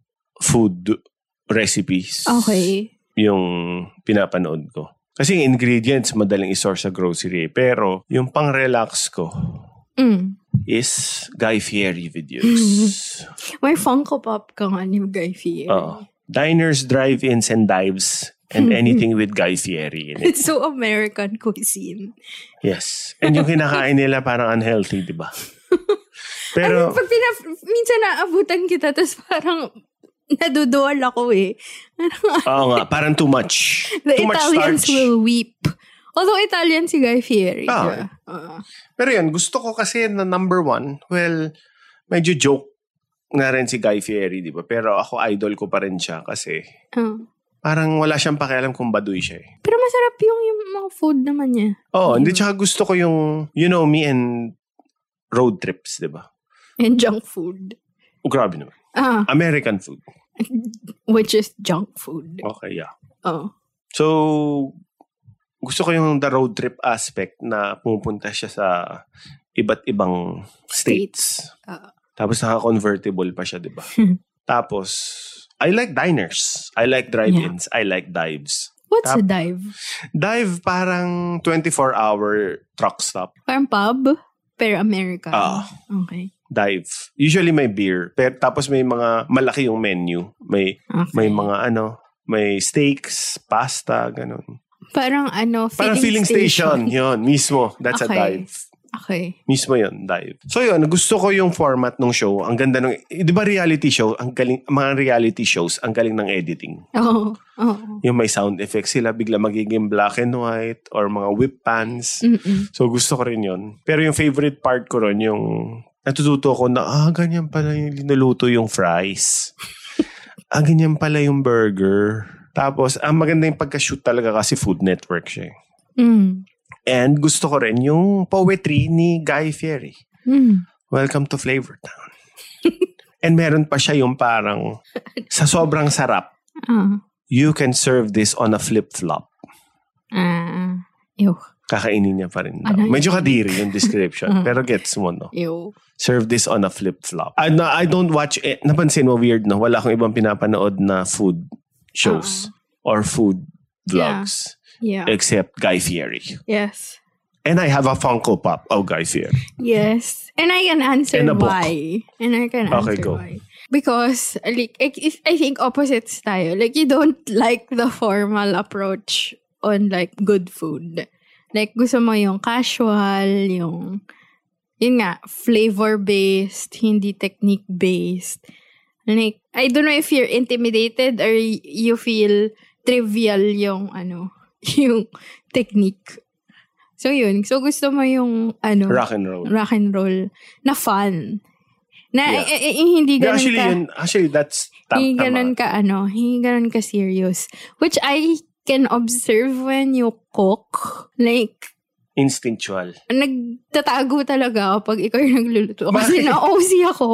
E: food recipes.
F: Okay.
E: Yung pinapanood ko. Kasi yung ingredients, madaling isource sa grocery. Pero yung pang-relax ko
F: Mm.
E: is Guy Fieri videos.
F: May Funko Pop ka nga ni Guy Fieri.
E: Oo. Diners, drive-ins, and dives. And anything with Guy Fieri in it.
F: It's so American cuisine.
E: Yes. And yung kinakain nila parang unhealthy, di ba? Pero,
F: Ano, pag pinap- minsan naabutan kita, tapos parang nadudual ako eh.
E: oo nga, parang too much.
F: The
E: too much
F: Italians
E: starch.
F: will weep. Although Italian si Guy Fieri.
E: Ah.
F: diba? Uh,
E: Pero yun, gusto ko kasi na number one, well, medyo joke na rin si Guy Fieri, di ba? Pero ako idol ko pa rin siya kasi
F: uh.
E: parang wala siyang pakialam kung baduy siya eh.
F: Pero masarap yung, yung mga food naman niya.
E: Oo, oh, hindi tsaka gusto ko yung, you know me and road trips, di ba?
F: And junk food.
E: Oh, grabe naman.
F: Ah,
E: American food.
F: which is junk food.
E: Okay, yeah.
F: Oh.
E: So, gusto ko yung the road trip aspect na pumupunta siya sa iba't ibang states.
F: Uh,
E: Tapos naka-convertible pa siya, di ba? Tapos, I like diners. I like drive-ins. I like dives.
F: What's
E: Tap-
F: a dive?
E: Dive parang twenty-four hour truck stop.
F: Parang pub, pero American.
E: Ah.
F: Okay.
E: Dive. Usually may beer. Pero, tapos may mga malaki yung menu. May
F: Okay.
E: may mga ano, may steaks, pasta, ganun.
F: Parang ano, filling,
E: Parang filling station. Yun, mismo. That's a
F: Okay.
E: dive.
F: Okay.
E: Mismo yun, dive. So yun, gusto ko yung format ng show. Ang ganda ng, eh, di ba reality show? Ang galing, mga reality shows, ang galing ng editing.
F: Oo. Oh,
E: Yung may sound effects sila, bigla magiging black and white or mga whip pans.
F: Mm-mm.
E: So gusto ko rin yun. Pero yung favorite part ko rin, yung natututo ko na, ah, ganyan pala yung linuluto yung fries. ah, ganyan pala yung burger. Tapos, ang maganda yung pagka-shoot talaga kasi Food Network siya.
F: Mm.
E: And gusto ko rin yung poetry ni Guy Fieri.
F: Mm.
E: Welcome to Flavor Town. And meron pa siya yung parang, sa sobrang sarap,
F: Ah.
E: you can serve this on a flip-flop.
F: Ah. Ew.
E: Kakainin niya pa rin. daw.
F: Ano yun?
E: Medyo kadiri yung description. Pero gets mo, no?
F: Ew.
E: Serve this on a flip-flop. I, no, I don't watch it. Napansin mo, weird, no? Wala akong ibang pinapanood na food shows or food vlogs
F: Yeah.
E: except Guy Fieri.
F: Yes.
E: And I have a Funko Pop of Guy Fieri.
F: Yes. And I can answer
E: And a book.
F: why. And I can answer
E: Okay, go.
F: why. Because, like, I, I think opposites tayo. Like, you don't like the formal approach on, like, good food. Like, gusto mo yung casual, yung, yun nga, flavor-based, hindi technique-based. Like, I don't know if you're intimidated or you feel trivial yung, ano, yung technique. So, yun. So, gusto mo yung, ano,
E: Rock and roll.
F: rock and roll na fun. Na
E: Yeah.
F: eh, eh, hindi
E: Yeah,
F: ganun
E: actually,
F: ka,
E: yun, actually, that's tam-
F: hindi ganun
E: tama.
F: ka, ano, hindi ganun ka serious. Which I can observe when you cook. Like,
E: Instinctual.
F: nagtatago talaga ako pag ikaw yung nagluluto. Kasi
E: Bakit?
F: na-O C ako.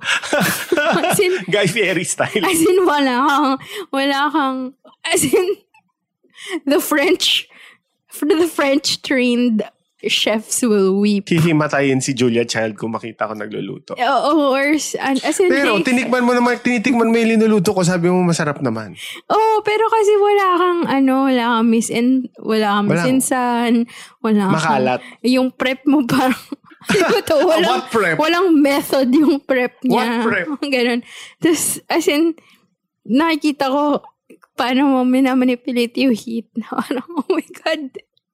F: As in,
E: Guy Fieri style.
F: as in, wala kang, wala kang, as in, the French, the French-trained chefs will weep.
E: Hihimatayin si Julia Child kung makita ko nagluluto.
F: Oo, or, as in,
E: Pero
F: like,
E: tinikman mo naman, tinitikman mo yung linuluto ko, sabi mo masarap naman.
F: oh, pero kasi wala kang, ano, wala kang misin, wala kang
E: Wala.
F: misinsan, wala kang,
E: Makalat.
F: yung prep mo parang, to, walang,
E: What prep?
F: walang method yung prep niya.
E: What prep?
F: Ganun. Tapos, as in, nakikita ko, paano mo minamanipulate yung heat na parang, oh my God.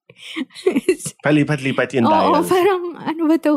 E: Palipat-lipat yung
F: Oo,
E: dial.
F: parang, ano ba to?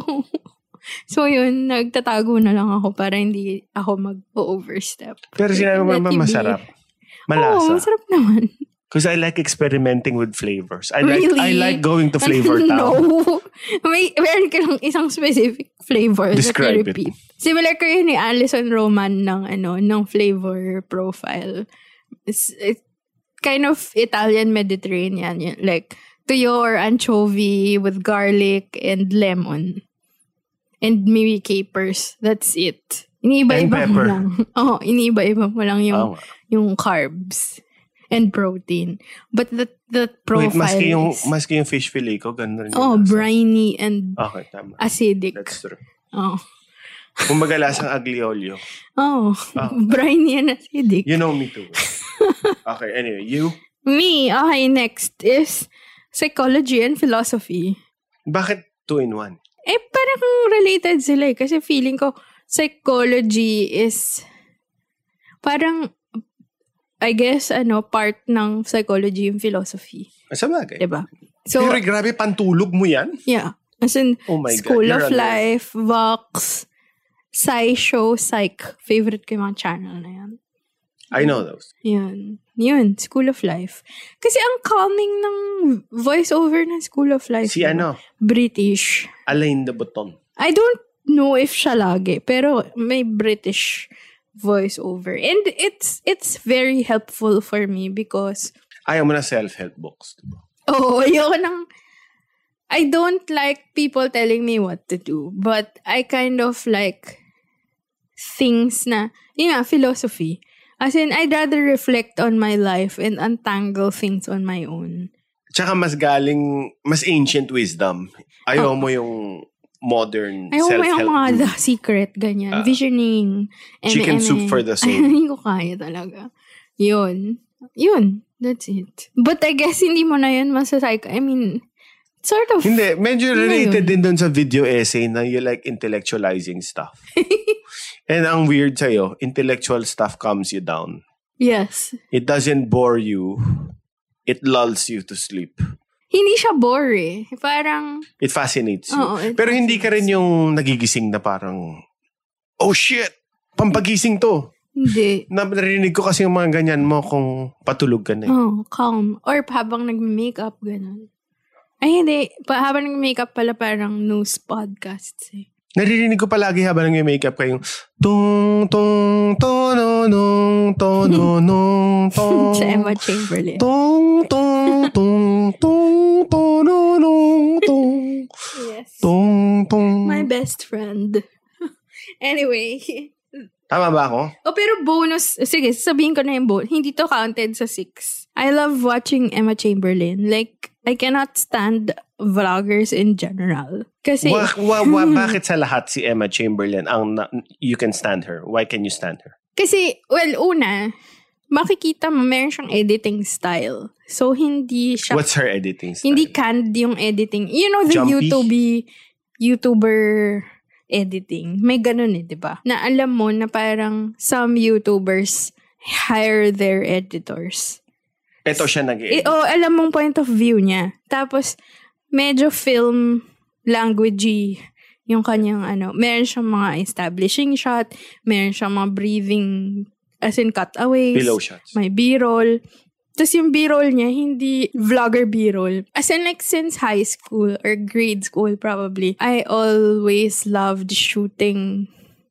F: So yun, nagtatago na lang ako para hindi ako mag-overstep.
E: Pero sinabi mo naman masarap. Malasa.
F: Oo, masarap naman.
E: Because I like experimenting with flavors. I like
F: Really?
E: I like going to Flavor Town.
F: No. May, meron ka lang isang specific flavor
E: Describe
F: that you repeat. It. Similar kayo ni Alison Roman ng, ano, ng flavor profile. It's, it's kind of Italian Mediterranean. Yun. Like, tuyo or anchovy with garlic and lemon. And maybe capers. That's it. Iniiba-iba mo lang. Oo, iniiba-iba mo lang yung, oh. yung carbs and protein. But the, the profile Wait, maski
E: yung,
F: is...
E: maski yung fish fillet ko, gano'n rin.
F: Oh, briny and
E: okay, tama.
F: acidic.
E: That's true.
F: Oh.
E: Kumbaga lasang aglio-olio.
F: Oh, oh, briny and acidic.
E: You know me too. Okay, anyway, you?
F: Me, okay, next is psychology and philosophy.
E: Bakit two in one?
F: Eh, parang related sila eh. Kasi feeling ko, psychology is parang, I guess, ano, part ng psychology yung philosophy.
E: Sa bagay.
F: Diba? So,
E: pero grabe, pantulog mo yan?
F: Yeah. As in,
E: oh my
F: School
E: God,
F: of Life, Vox, SciShow, Psych. Favorite ko yung mga channel na yan.
E: I know those.
F: Yun. Yun, School of Life. Kasi ang calming ng voiceover ng School of Life.
E: Si
F: diba?
E: ano?
F: British.
E: Alain de Botton.
F: I don't know if siya lagi, pero may British voiceover. And it's it's very helpful for me because...
E: Ayaw mo na self-help books. Diba?
F: Oo, oh, ayoko nang... I don't like people telling me what to do. But I kind of like things na... Yun nga, philosophy. As in, I'd rather reflect on my life and untangle things on my own.
E: Tsaka mas galing, mas ancient wisdom. Ayaw oh. mo yung modern
F: Ayaw
E: self-help.
F: Ayaw mo yung mga The Secret, ganyan. Uh, Visioning.
E: Chicken M M A. Soup for the soul.
F: Hindi ko kaya talaga. Yun. Yun. That's it. But I guess hindi mo na yun masasay. I mean, sort of.
E: Hindi. Medyo related din dun sa video essay na you like intellectualizing stuff. And ang weird sa'yo, intellectual stuff calms you down.
F: Yes.
E: It doesn't bore you. It lulls you to sleep.
F: Hindi siya bore eh. Parang...
E: It fascinates you.
F: Oo, it
E: Pero
F: fascinates.
E: Hindi ka rin yung nagigising na parang, oh shit, pampagising to.
F: Hindi.
E: Narinig ko kasi yung mga ganyan mo kung patulog ka na.
F: Oh, calm. Or habang nag-makeup, ganun. Ay, hindi. Pa, habang nag-makeup pala parang news podcasts eh.
E: Naririnig ko palagi habang nag-makeup kayong tung tung tononong tononong tong
F: sa Emma Chamberlain.
E: Tung tung tung tung tononong tung.
F: Yes.
E: Tung tung.
F: My best friend. Anyway.
E: Tama ba ako?
F: Oh, pero bonus. Sige, sabihin ko na yung bonus. Hindi to counted sa six. I love watching Emma Chamberlain. Like, I cannot stand vloggers in general. Kasi...
E: Wa, wa, wa, bakit sa lahat si Emma Chamberlain ang na, you can stand her? Why can you stand her?
F: Kasi, well, una, makikita mo, meron siyang editing style. So, hindi siya...
E: What's her editing style?
F: Hindi canned yung editing. You know the
E: Jumpy?
F: YouTube, YouTuber editing. May ganun eh, di ba? Na alam mo na parang some YouTubers hire their editors.
E: Ito siya nag-edit.
F: Eh, oh, alam mong point of view niya. Tapos, medyo film languagey yung kanyang ano. Meron siyang mga establishing shot. Meron siyang mga breathing, as in cutaways.
E: Pillow shots.
F: May B-roll. Tapos yung B-roll niya, hindi vlogger B-roll. As in like since high school or grade school probably, I always loved shooting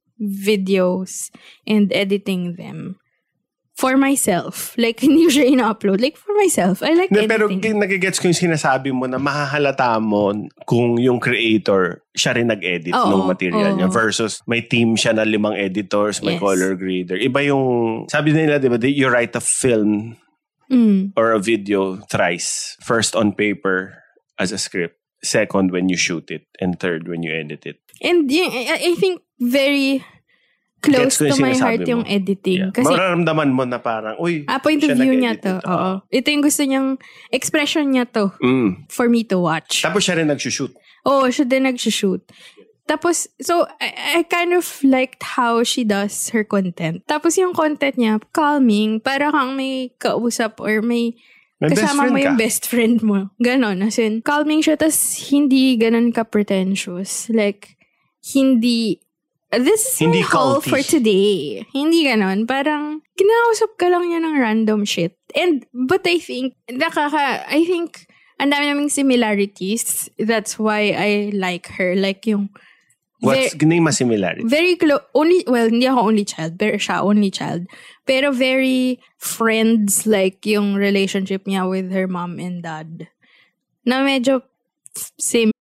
F: videos and editing them. For myself. Like, hindi siya ina-upload. Like, for myself. I like
E: Na,
F: editing.
E: pero nagigets ko yung sinasabi mo na mahahalata mo kung yung creator, siya rin nag-edit
F: Oo,
E: ng material
F: oo.
E: niya versus may team siya na limang editors, may
F: Yes.
E: color grader. Iba yung, sabi nila, di ba, you write a film
F: Mm.
E: or a video thrice. First on paper as a script. Second when you shoot it. And third when you edit it.
F: And y- I I think very close
E: Gets ko yung
F: to my
E: sinasabi
F: heart
E: mo.
F: yung editing.
E: Yeah.
F: Kasi,
E: Mararamdaman mo na parang, uy,
F: ah, point of
E: siya
F: view niya
E: nag-edit
F: to.
E: nito.
F: Oo. Ito yung gusto niyang, expression niya to
E: Mm.
F: for me to watch.
E: Tapos siya rin nagsushoot.
F: Oo, siya din nag-shoot. Tapos, so, I, I kind of liked how she does her content. Tapos yung content niya, calming, para kang may kausap or may, may kasama mo yung ka. best friend mo. Ganon. As in, calming siya, tas hindi ganon ka-pretentious. Like, hindi, this is hindi my haul for today. Hindi ganon. Parang, kinakausap ka lang niya ng random shit. And, but I think, nakaka, I think, ang dami naming similarities. That's why I like her. Like yung,
E: what's the name of similarity?
F: Very close. Only, well, hindi ako only child, pero siya only child. Pero very friends, like yung relationship niya with her mom and dad. Na medyo same.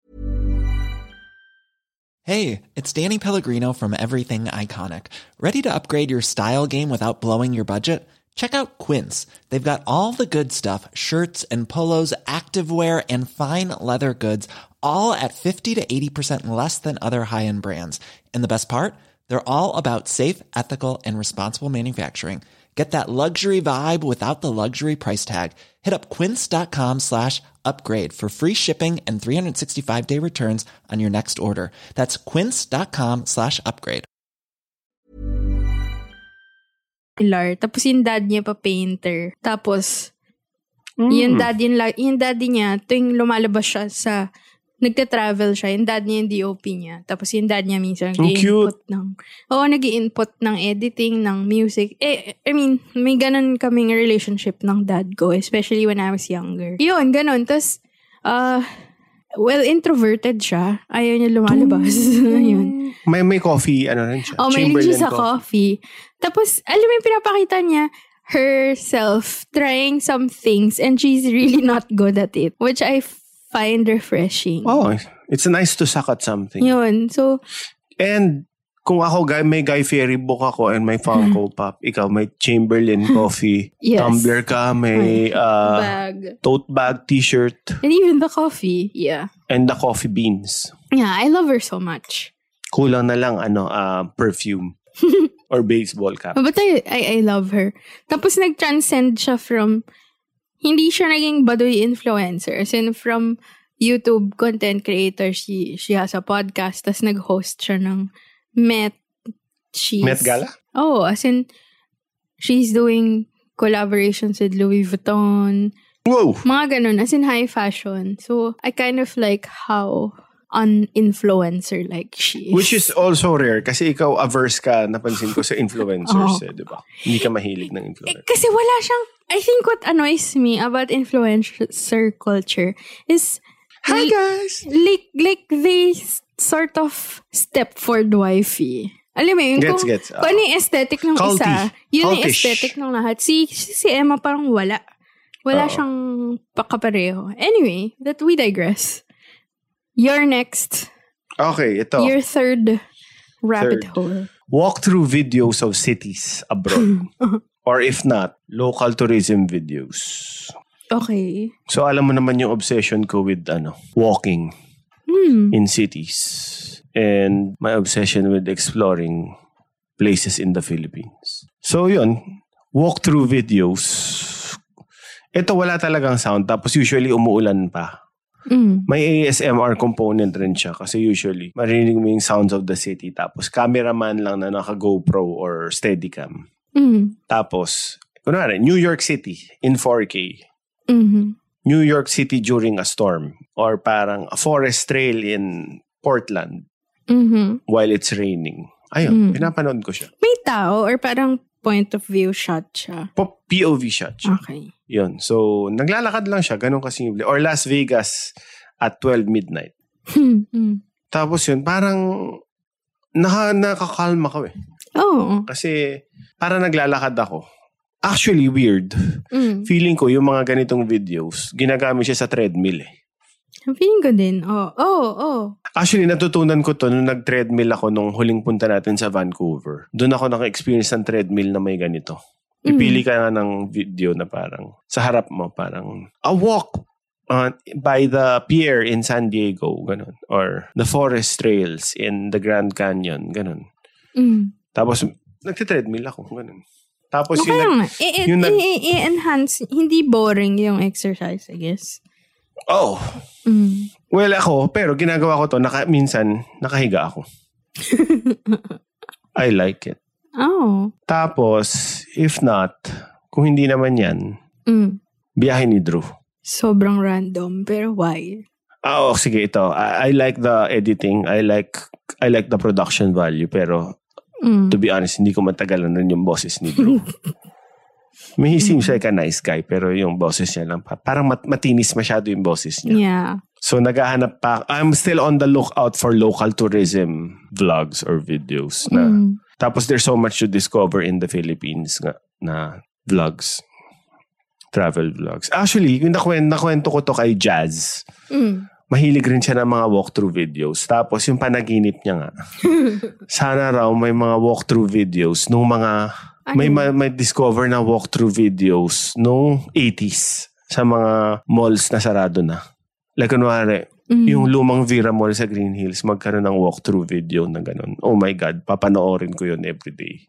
H: Hey, it's Danny Pellegrino from Everything Iconic. Ready to upgrade your style game without blowing your budget? Check out Quince. They've got all the good stuff, shirts and polos, activewear, and fine leather goods, all at fifty to eighty percent less than other high-end brands. And the best part? They're all about safe, ethical, and responsible manufacturing. Get that luxury vibe without the luxury price tag. Hit up quince.com slash upgrade for free shipping and three sixty-five day returns on your next order. That's quince.com slash upgrade.
F: Tapos yung dad niya pa painter. Tapos, mm. yung dad yung, yung daddy niya, tuwing lumalabas siya sa, nagta-travel siya, yung dad niya yung D O P niya. Tapos yung dad niya minsan nag-i-input ng, oo, nag-i-input ng editing, ng music. Eh, I mean, may ganun kaming relationship ng dad ko, especially when I was younger. Yun, ganun. Tapos, uh, well, introverted siya. Ayaw niya lumalabas. Yun.
E: May may coffee, ano rin siya?
F: Oh, may rin siya sa coffee. Tapos, alam mo yung pinapakita niya, herself trying some things and she's really not good at it, which I find refreshing.
E: Oh, it's nice to suck at something.
F: Yun. So,
E: and kung ako, guy, may Guy Fieri book ako and may Funko Pop, ikaw may Chamberlain coffee,
F: yes.
E: tumbler ka, may uh,
F: bag.
E: Tote bag, t-shirt.
F: And even the coffee, yeah.
E: And the coffee beans.
F: Yeah, I love her so much.
E: Kulang na lang, ano, uh, perfume. Or baseball cap.
F: But I, I, I love her. Tapos nag-transcend siya from, hindi siya naging baduy influencer. As in, from YouTube content creator, she, she has a podcast, tas nag-host siya ng Met. She's,
E: Met Gala?
F: Oh, as in, she's doing collaborations with Louis Vuitton.
E: Whoa!
F: Mga ganun, as in high fashion. So, I kind of like how un-influencer like she is.
E: Which is also rare kasi ikaw averse ka, napansin ko sa influencers,
F: oh.
E: eh, di ba? Hindi ka mahilig ng influencer.
F: Eh, kasi wala siyang, I think what annoys me about influencer culture is,
E: hi guys!
F: Like, like they sort of Stepford wifey. Alam mo yun,
E: gets,
F: kung,
E: gets. Uh,
F: kung ano yung aesthetic ng
E: culty.
F: isa, yun
E: Cultish.
F: yung aesthetic ng lahat. Si, si Emma parang wala. Wala
E: Uh-oh.
F: siyang pakapareho. Anyway, that we digress. You're next.
E: Okay, ito.
F: Your third rabbit
E: third.
F: hole.
E: Walk through videos of cities abroad. Or if not, local tourism videos.
F: Okay.
E: So alam mo naman yung obsession ko with ano, walking
F: Hmm.
E: in cities. And my obsession with exploring places in the Philippines. So yun, walk through videos. Ito wala talagang sound. Tapos usually umuulan pa.
F: Mm.
E: May A S M R component rin siya kasi usually marinig mo yung sounds of the city tapos cameraman lang na naka GoPro or Steadicam.
F: Mm.
E: Tapos, kunwari, New York City in four K.
F: Mm-hmm.
E: New York City during a storm or parang a forest trail in Portland
F: Mm-hmm.
E: while it's raining. Ayun,
F: Mm.
E: pinapanood ko siya.
F: May tao or parang point of view shot siya?
E: Po- P O V shot siya.
F: Okay.
E: Yun. So, naglalakad lang siya. Ganun kasimple. Or Las Vegas at twelve midnight.
F: Mm.
E: Tapos yun, parang naka, nakakalma ko eh.
F: Oo.
E: Kasi parang naglalakad ako. Actually, weird.
F: Mm.
E: Feeling ko yung mga ganitong videos, ginagamit siya sa treadmill eh.
F: Feeling ko din. Oh, oh, oh.
E: Actually, natutunan ko to nung nag-treadmill ako nung huling punta natin sa Vancouver. Doon ako naka-experience ng treadmill na may ganito. Pipili ka nga ng video na parang sa harap mo, parang a walk uh, by the pier in San Diego, ganun. Or the forest trails in the Grand Canyon, ganun.
F: Mm.
E: Tapos, nagtitreadmill ako, ganun. Tapos,
F: Okay
E: yung,
F: lang.
E: nag,
F: I-
E: yung nag,
F: i- i-enhance, hindi boring yung exercise, I guess.
E: Oh.
F: Mm.
E: Well, ako, pero ginagawa ko to, naka, minsan, nakahiga ako. I like it.
F: Oh.
E: Tapos, if not, kung hindi naman yan,
F: mm.
E: biyahe ni Drew.
F: Sobrang random, pero why?
E: Ah, oh, sige, ito. I, I like the editing. I like I like the production value, pero mm. to be honest, hindi ko matagalan rin yung boses ni Drew. He seems like a nice guy, pero yung boses niya lang, parang mat- matinis masyado yung boses niya.
F: Yeah.
E: So, naghahanap pa. I'm still on the lookout for local tourism vlogs or videos. Na,
F: mm.
E: Tapos, there's so much to discover in the Philippines nga, na vlogs. Travel vlogs. Actually, yung nakwento, nakwento ko to kay Jazz.
F: Mm.
E: Mahilig rin siya ng mga walkthrough videos. Tapos, yung panaginip niya nga, sana raw may mga walkthrough videos nung mga... Ano? May, may, may discover na walkthrough videos nung eighties sa mga malls na sarado na. Like, kunwari, mm-hmm. yung lumang Vera Mall sa Green Hills, magkaroon ng walkthrough video na ganun. Oh my God, papanoorin ko yun everyday.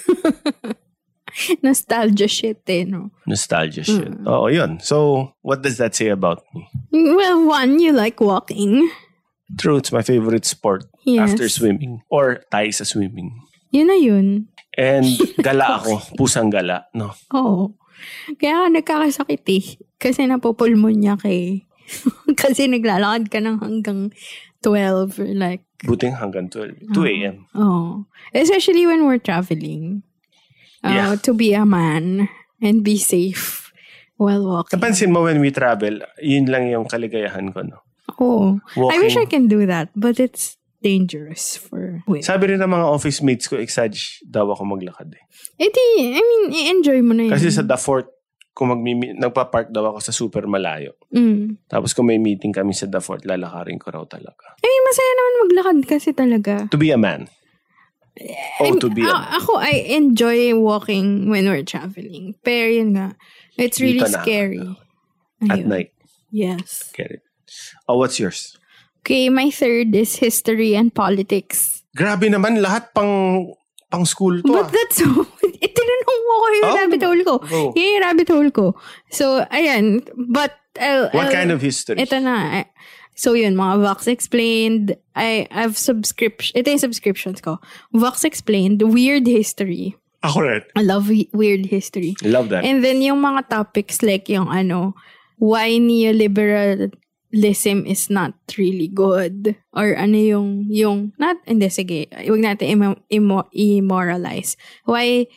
F: Nostalgia shit eh, no?
E: Nostalgia shit. Mm. Oo, yun. So, what does that say about me?
F: Well, one, you like walking.
E: True, it's my favorite sport
F: yes.
E: after swimming. Or tayo sa swimming.
F: Yun na yun.
E: And gala ako. Pusang gala, no?
F: Oo. Kaya nagkakasakit eh. Kasi napupulmonya kay... Kasi naglalakad ka ng hanggang twelve or like...
E: Buting hanggang twelve. two a.m.
F: Oo. Oh. Especially when we're traveling. Uh,
E: yeah.
F: To be a man and be safe while walking.
E: Napansin mo when we travel, yun lang yung kaligayahan ko, no?
F: Oo.
E: Walking.
F: I wish I can do that, but it's dangerous for women.
E: Sabi rin ng mga office mates ko, exage daw ako maglakad eh.
F: Eh di, I mean, i-enjoy mo na yun.
E: Kasi sa The Fort, kung magmi- nagpa-park daw ako sa super malayo.
F: Mm.
E: Tapos kung may meeting kami sa The Fort, lalakarin ko raw talaga.
F: I mean, masaya naman maglakad kasi talaga.
E: To be a man. Oh, to be a man.
F: A- ako, I enjoy walking when we're traveling. Pero yun nga, it's really
E: Dito na,
F: scary.
E: At
F: Ayun.
E: night.
F: Yes.
E: Get it. Oh, what's yours?
F: Okay, my third is history and politics.
E: Grabe naman, lahat pang pang school to.
F: But
E: ah.
F: that's so... Itinanong mo ko yung
E: oh,
F: rabbit hole ko.
E: Oh.
F: Yung, yung rabbit hole ko. So, ayan. But, I'll,
E: What
F: I'll,
E: kind of history?
F: Ito na. So, yun, mga Vox Explained. I, I've subscription... Ito yung subscriptions ko. Vox Explained, Weird History.
E: Ako rin.
F: I love weird history.
E: I love that.
F: And then, yung mga topics like yung ano, why neoliberal... Lism is not really good. Or ano yung, yung, not, hindi, sige, huwag natin imo, imo, immoralize. Why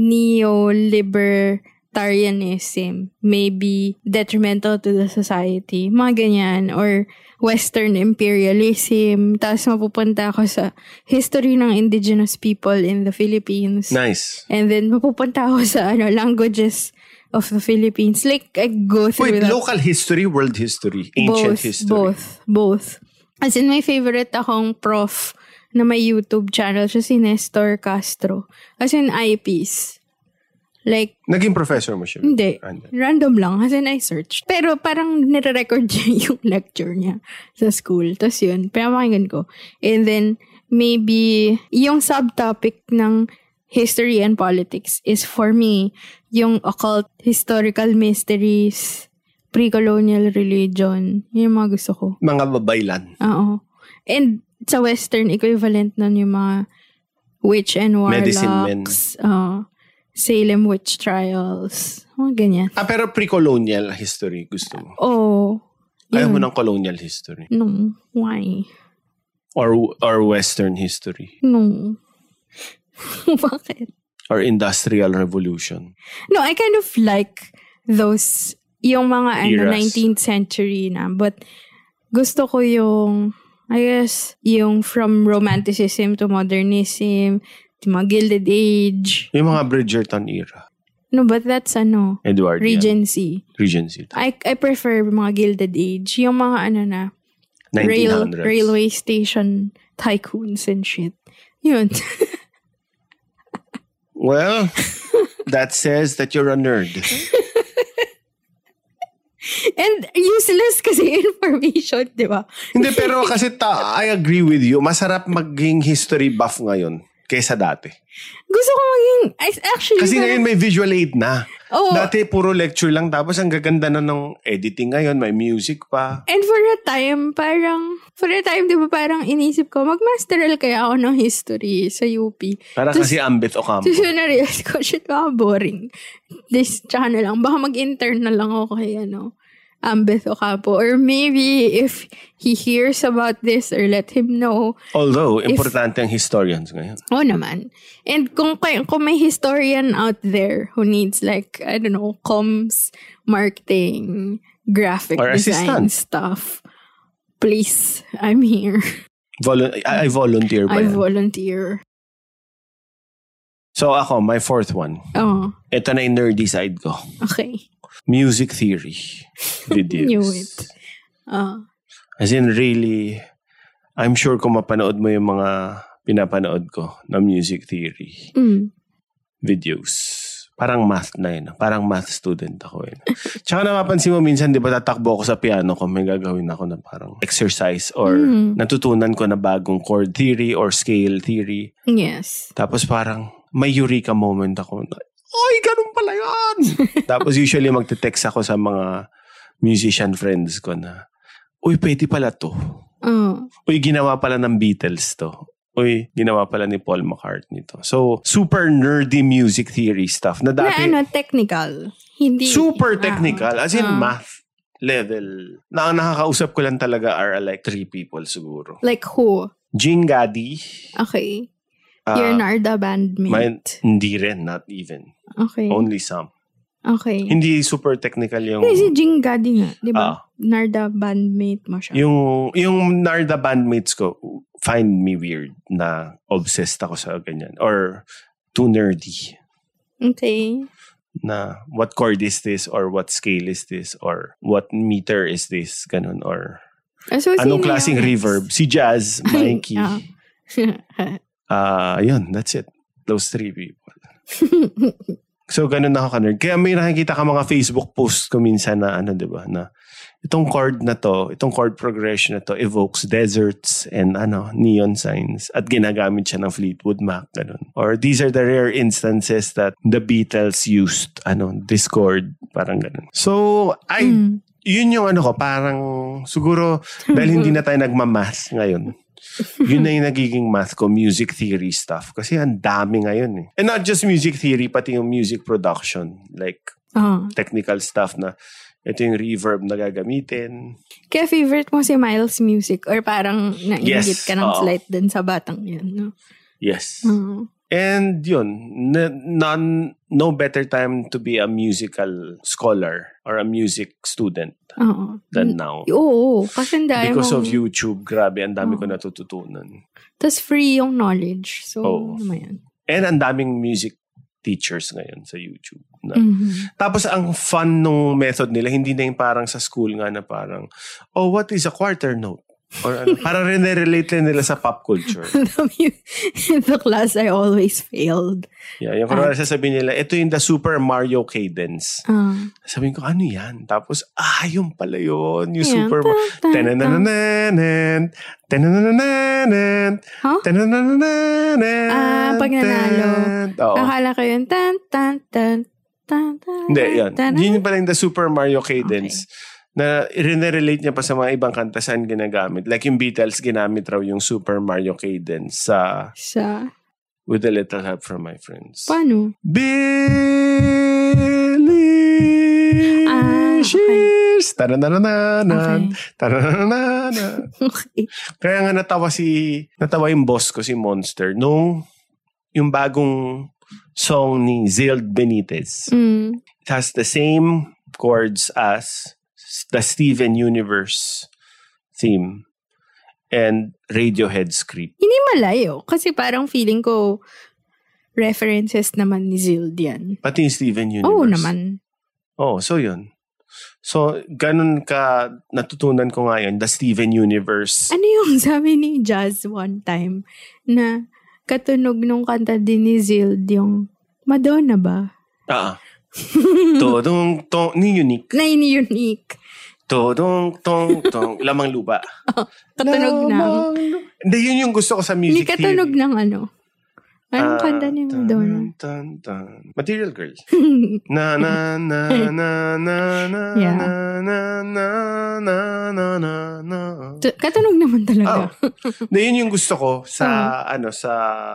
F: neolibertarianism may be detrimental to the society. Mga ganyan. Or Western imperialism. Tapos mapupunta ako sa history ng indigenous people in the Philippines.
E: Nice.
F: And then mapupunta ako sa ano languages of the Philippines. Like, I go through
E: Wait,
F: that.
E: local history, world history, ancient
F: both,
E: history?
F: Both, both. As in, my favorite akong prof na may YouTube channel siya si Nestor Castro. As in, eyepiece. Like,
E: naging professor mo siya?
F: Hindi. Random, Random lang. As in, I searched. Pero parang nire-record niya yung lecture niya sa school. Tapos yun, pinapakinggan ko. And then, maybe, yung subtopic ng history and politics is for me yung occult historical mysteries, pre-colonial religion. Yun yung mga gusto ko.
E: Mga babaylan.
F: Oo. And sa Western equivalent nun yung mga witch and warlocks. Uh, Salem witch trials. Mga ganyan.
E: Ah, pero pre-colonial history gusto mo?
F: Oo. Oh,
E: ayaw mo ng colonial history?
F: No. Why?
E: Or or Western history?
F: No. Bakit?
E: Or industrial revolution?
F: No, I kind of like those, yung mga ano,
E: Eras.
F: nineteenth century na. But gusto ko yung, I guess, yung from romanticism to modernism, to mga Gilded Age.
E: Yung mga Bridgerton era.
F: No, but that's ano,
E: Edwardian.
F: Regency.
E: Regency.
F: I I prefer mga Gilded Age. Yung mga ano na,
E: nineteen
F: rail,
E: hundreds.
F: railway station tycoons and shit. Yun.
E: Well, that says that you're a nerd.
F: And useless kasi information, di ba?
E: Hindi, pero kasi ta- I agree with you. Masarap maging history buff ngayon kaysa dati.
F: Gusto ko maging, actually.
E: Kasi
F: parang,
E: ngayon may visual aid na.
F: Oh,
E: dati puro lecture lang, tapos ang gaganda na ng editing ngayon, may music pa.
F: And for a time, parang, for a time, di ba parang inisip ko, mag-masteral kaya ako ng history sa U P.
E: Para kasi Ambeth Ocampo.
F: Tapos yun na-realize ko, shit, baka boring. This, tsaka na lang, baka mag-intern na lang ako kay, ano, Ambeth Ocampo. Or maybe if he hears about this or let him know.
E: Although, importante if, ang historians ngayon.
F: Oo naman. And kung, kung may historian out there who needs like, I don't know, comms, marketing, graphic
E: or
F: design
E: assistant.
F: stuff, please, I'm here.
E: Volu- I, I volunteer pa
F: I
E: yan.
F: volunteer.
E: So ako, my fourth one.
F: Oh.
E: Ito na yung nerdy side ko.
F: Okay.
E: Music theory videos.
F: Knew it. Uh.
E: As in, really, I'm sure kung mapanood mo yung mga pinapanood ko na music theory
F: mm.
E: videos. Parang math na yun. Parang math student ako yun. Tsaka napapansin mo minsan, di ba, tatakbo ako sa piano ko, may gagawin ako na parang exercise or
F: mm.
E: natutunan ko na bagong chord theory or scale theory.
F: Yes.
E: Tapos parang may eureka moment ako na, ay, ganun pala yan! Tapos usually magte-text ako sa mga musician friends ko na, uy, pwede pala to.
F: Uh.
E: Uy, ginawa pala ng Beatles to. Uy, ginawa pala ni Paul McCartney to. So, super nerdy music theory stuff. Na dati,
F: na ano, technical. Hindi.
E: Super technical.
F: Uh,
E: as in
F: uh,
E: math level. Na ang nakakausap ko lang talaga are like three people siguro.
F: Like who?
E: Jean Gaddy.
F: Okay.
E: Uh,
F: Your Narda bandmate.
E: My, hindi rin, not even.
F: Okay.
E: Only some.
F: Okay.
E: Hindi super technical yung...
F: Kasi si Jing Gaddy nga, di ba?
E: Uh,
F: Narda bandmate mo siya.
E: Yung, yung Narda bandmates ko find me weird na obsessed ako sa ganyan. Or too nerdy.
F: Okay.
E: Na what chord is this? Or what scale is this? Or what meter is this? Ganun. Or
F: so,
E: anong klaseng reverb? Si Jazz, Mikey.
F: Ah
E: uh, yun, that's it. Those three people. So, ganun ako ka-nerd. Kaya may nakikita ka mga Facebook posts ko minsan na ano, di ba, na itong chord na to, itong chord progression na to evokes deserts and ano, neon signs at ginagamit siya ng Fleetwood Mac, ganun. Or these are the rare instances that the Beatles used, ano, this chord, parang ganun. So, I, mm. yun yung ano ko, parang siguro, dahil hindi na tayo nagmamath ngayon, yun na yung nagiging math ko, music theory stuff. Kasi ang dami ngayon eh. And not just music theory, pati yung music production. Like, uh-huh. technical stuff na ito yung reverb na gagamitin.
F: Kaya favorite mo si Miles Music or parang nainggit
E: yes.
F: ka ng
E: uh-huh.
F: slight dun sa batang yan, no?
E: Yes.
F: Uh-huh.
E: And yun, n- none, no better time to be a musical scholar or a music student
F: uh-huh.
E: than now.
F: Oo, kasi dahil
E: because
F: mong...
E: of YouTube, grabe, ang dami
F: uh-huh.
E: ko natututunan.
F: Tapos free yung knowledge. So,
E: oh.
F: ano yan?
E: And ang daming music teachers ngayon sa YouTube. Na.
F: Mm-hmm.
E: Tapos ang fun nung method nila, hindi na yung parang sa school nga na parang, oh, what is a quarter note? Or ano, parang rin-relate nila sa pop culture.
F: In the class, I always failed.
E: Yeah, yung parang sasabihin nila, ito yung the Super Mario cadence.
F: Uh,
E: Sabihin ko, ano yan? Tapos, ah, yung pala yun. Yung
F: yeah,
E: Super Mario. Tenanananan. Tenanananan.
F: Huh?
E: Tenanananan.
F: Ah, pag nanalo.
E: Oo.
F: Akala ko yun, tan, tan, tan, tan, tan.
E: Hindi, yan. Yun yung pala yung the Super Mario cadence.
F: Okay.
E: Na rin-relate niya pa sa mga ibang kanta saan ginagamit. Like yung Beatles, ginamit raw yung Super Mario cadence sa...
F: Sa?
E: With a Little Help from My Friends.
F: Paano?
E: Billy
F: ah,
E: Shears. Okay. Taranananan.
F: Okay.
E: Taranananan.
F: Okay.
E: Kaya nga natawa si... Natawa yung boss ko, si Monster, nung yung bagong song ni Zild Benitez.
F: Mm.
E: It has the same chords as the Steven Universe theme and Radiohead script.
F: Hindi malayo. Kasi parang feeling ko references naman ni Zild yan.
E: Pati yung Steven Universe.
F: Oo naman.
E: Oh, so yun. So, ganun ka natutunan ko nga yun, the Steven Universe.
F: Ano yung sabi ni Jazz one time na katunog nung kanta din ni Zild yung Madonna ba?
E: Ah. Todong tong ni unique.
F: Na unique.
E: Todong tong tong lamang lupa.
F: Oh, katunog ng.
E: Hindi, yun yung gusto ko sa music
F: Hindi katunog
E: theory.
F: ng ano. Anong
E: Ah,
F: kanta ni Madonna?
E: Tan, tan, tan. Material Girl. na na na na na na
F: Yeah.
E: na na na na na na na.
F: Tu- Katunog naman talaga.
E: Oh. Na yun yung gusto ko sa ano sa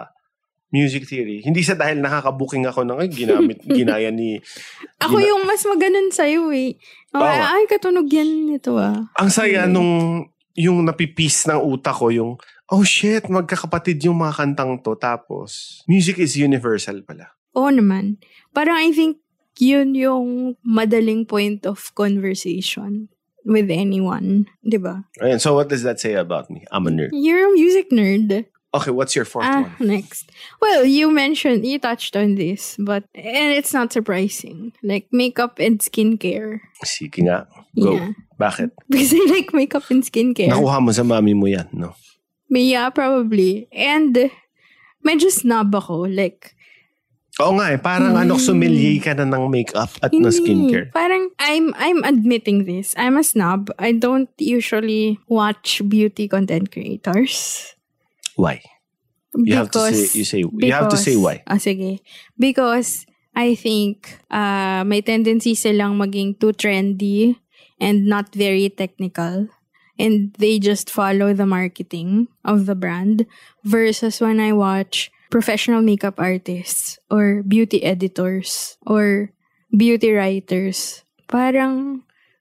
E: music theory. Hindi sa dahil nakaka-booking ako ng ay, ginamit ginaya ni
F: Ako
E: gina-
F: yung mas maganon sa'yo eh. Oh,
E: Oo.
F: ay, katunog yan nito ah.
E: Ang saya nung yung napipis ng utak ko yung oh shit, magkakapatid yung mga kantang to. Tapos, music is universal pala.
F: Oo naman. Parang I think yun yung madaling point of conversation with anyone. Diba?
E: Ayan, so what does that say about me? I'm a nerd.
F: You're a music nerd.
E: Okay, what's your fourth
F: Ah,
E: one?
F: next. Well, you mentioned, you touched on this, but, and it's not surprising. Like, makeup and skincare.
E: Sige nga. Go.
F: Yeah.
E: Bakit?
F: Because I like makeup and skincare.
E: Nakuha mo sa mami mo yan, no?
F: Yeah, probably. And, medyo snob ako. Like,
E: Oo nga eh, parang ano, sommelier ka na ng makeup at na
F: hindi.
E: skincare.
F: Parang, I'm, I'm admitting this. I'm a snob. I don't usually watch beauty content creators.
E: Why? You have to say, you say, you have to say why.
F: Ah, sige. Because, I think, uh, may tendency silang maging too trendy and not very technical. And they just follow the marketing of the brand versus when I watch professional makeup artists or beauty editors or beauty writers. Parang,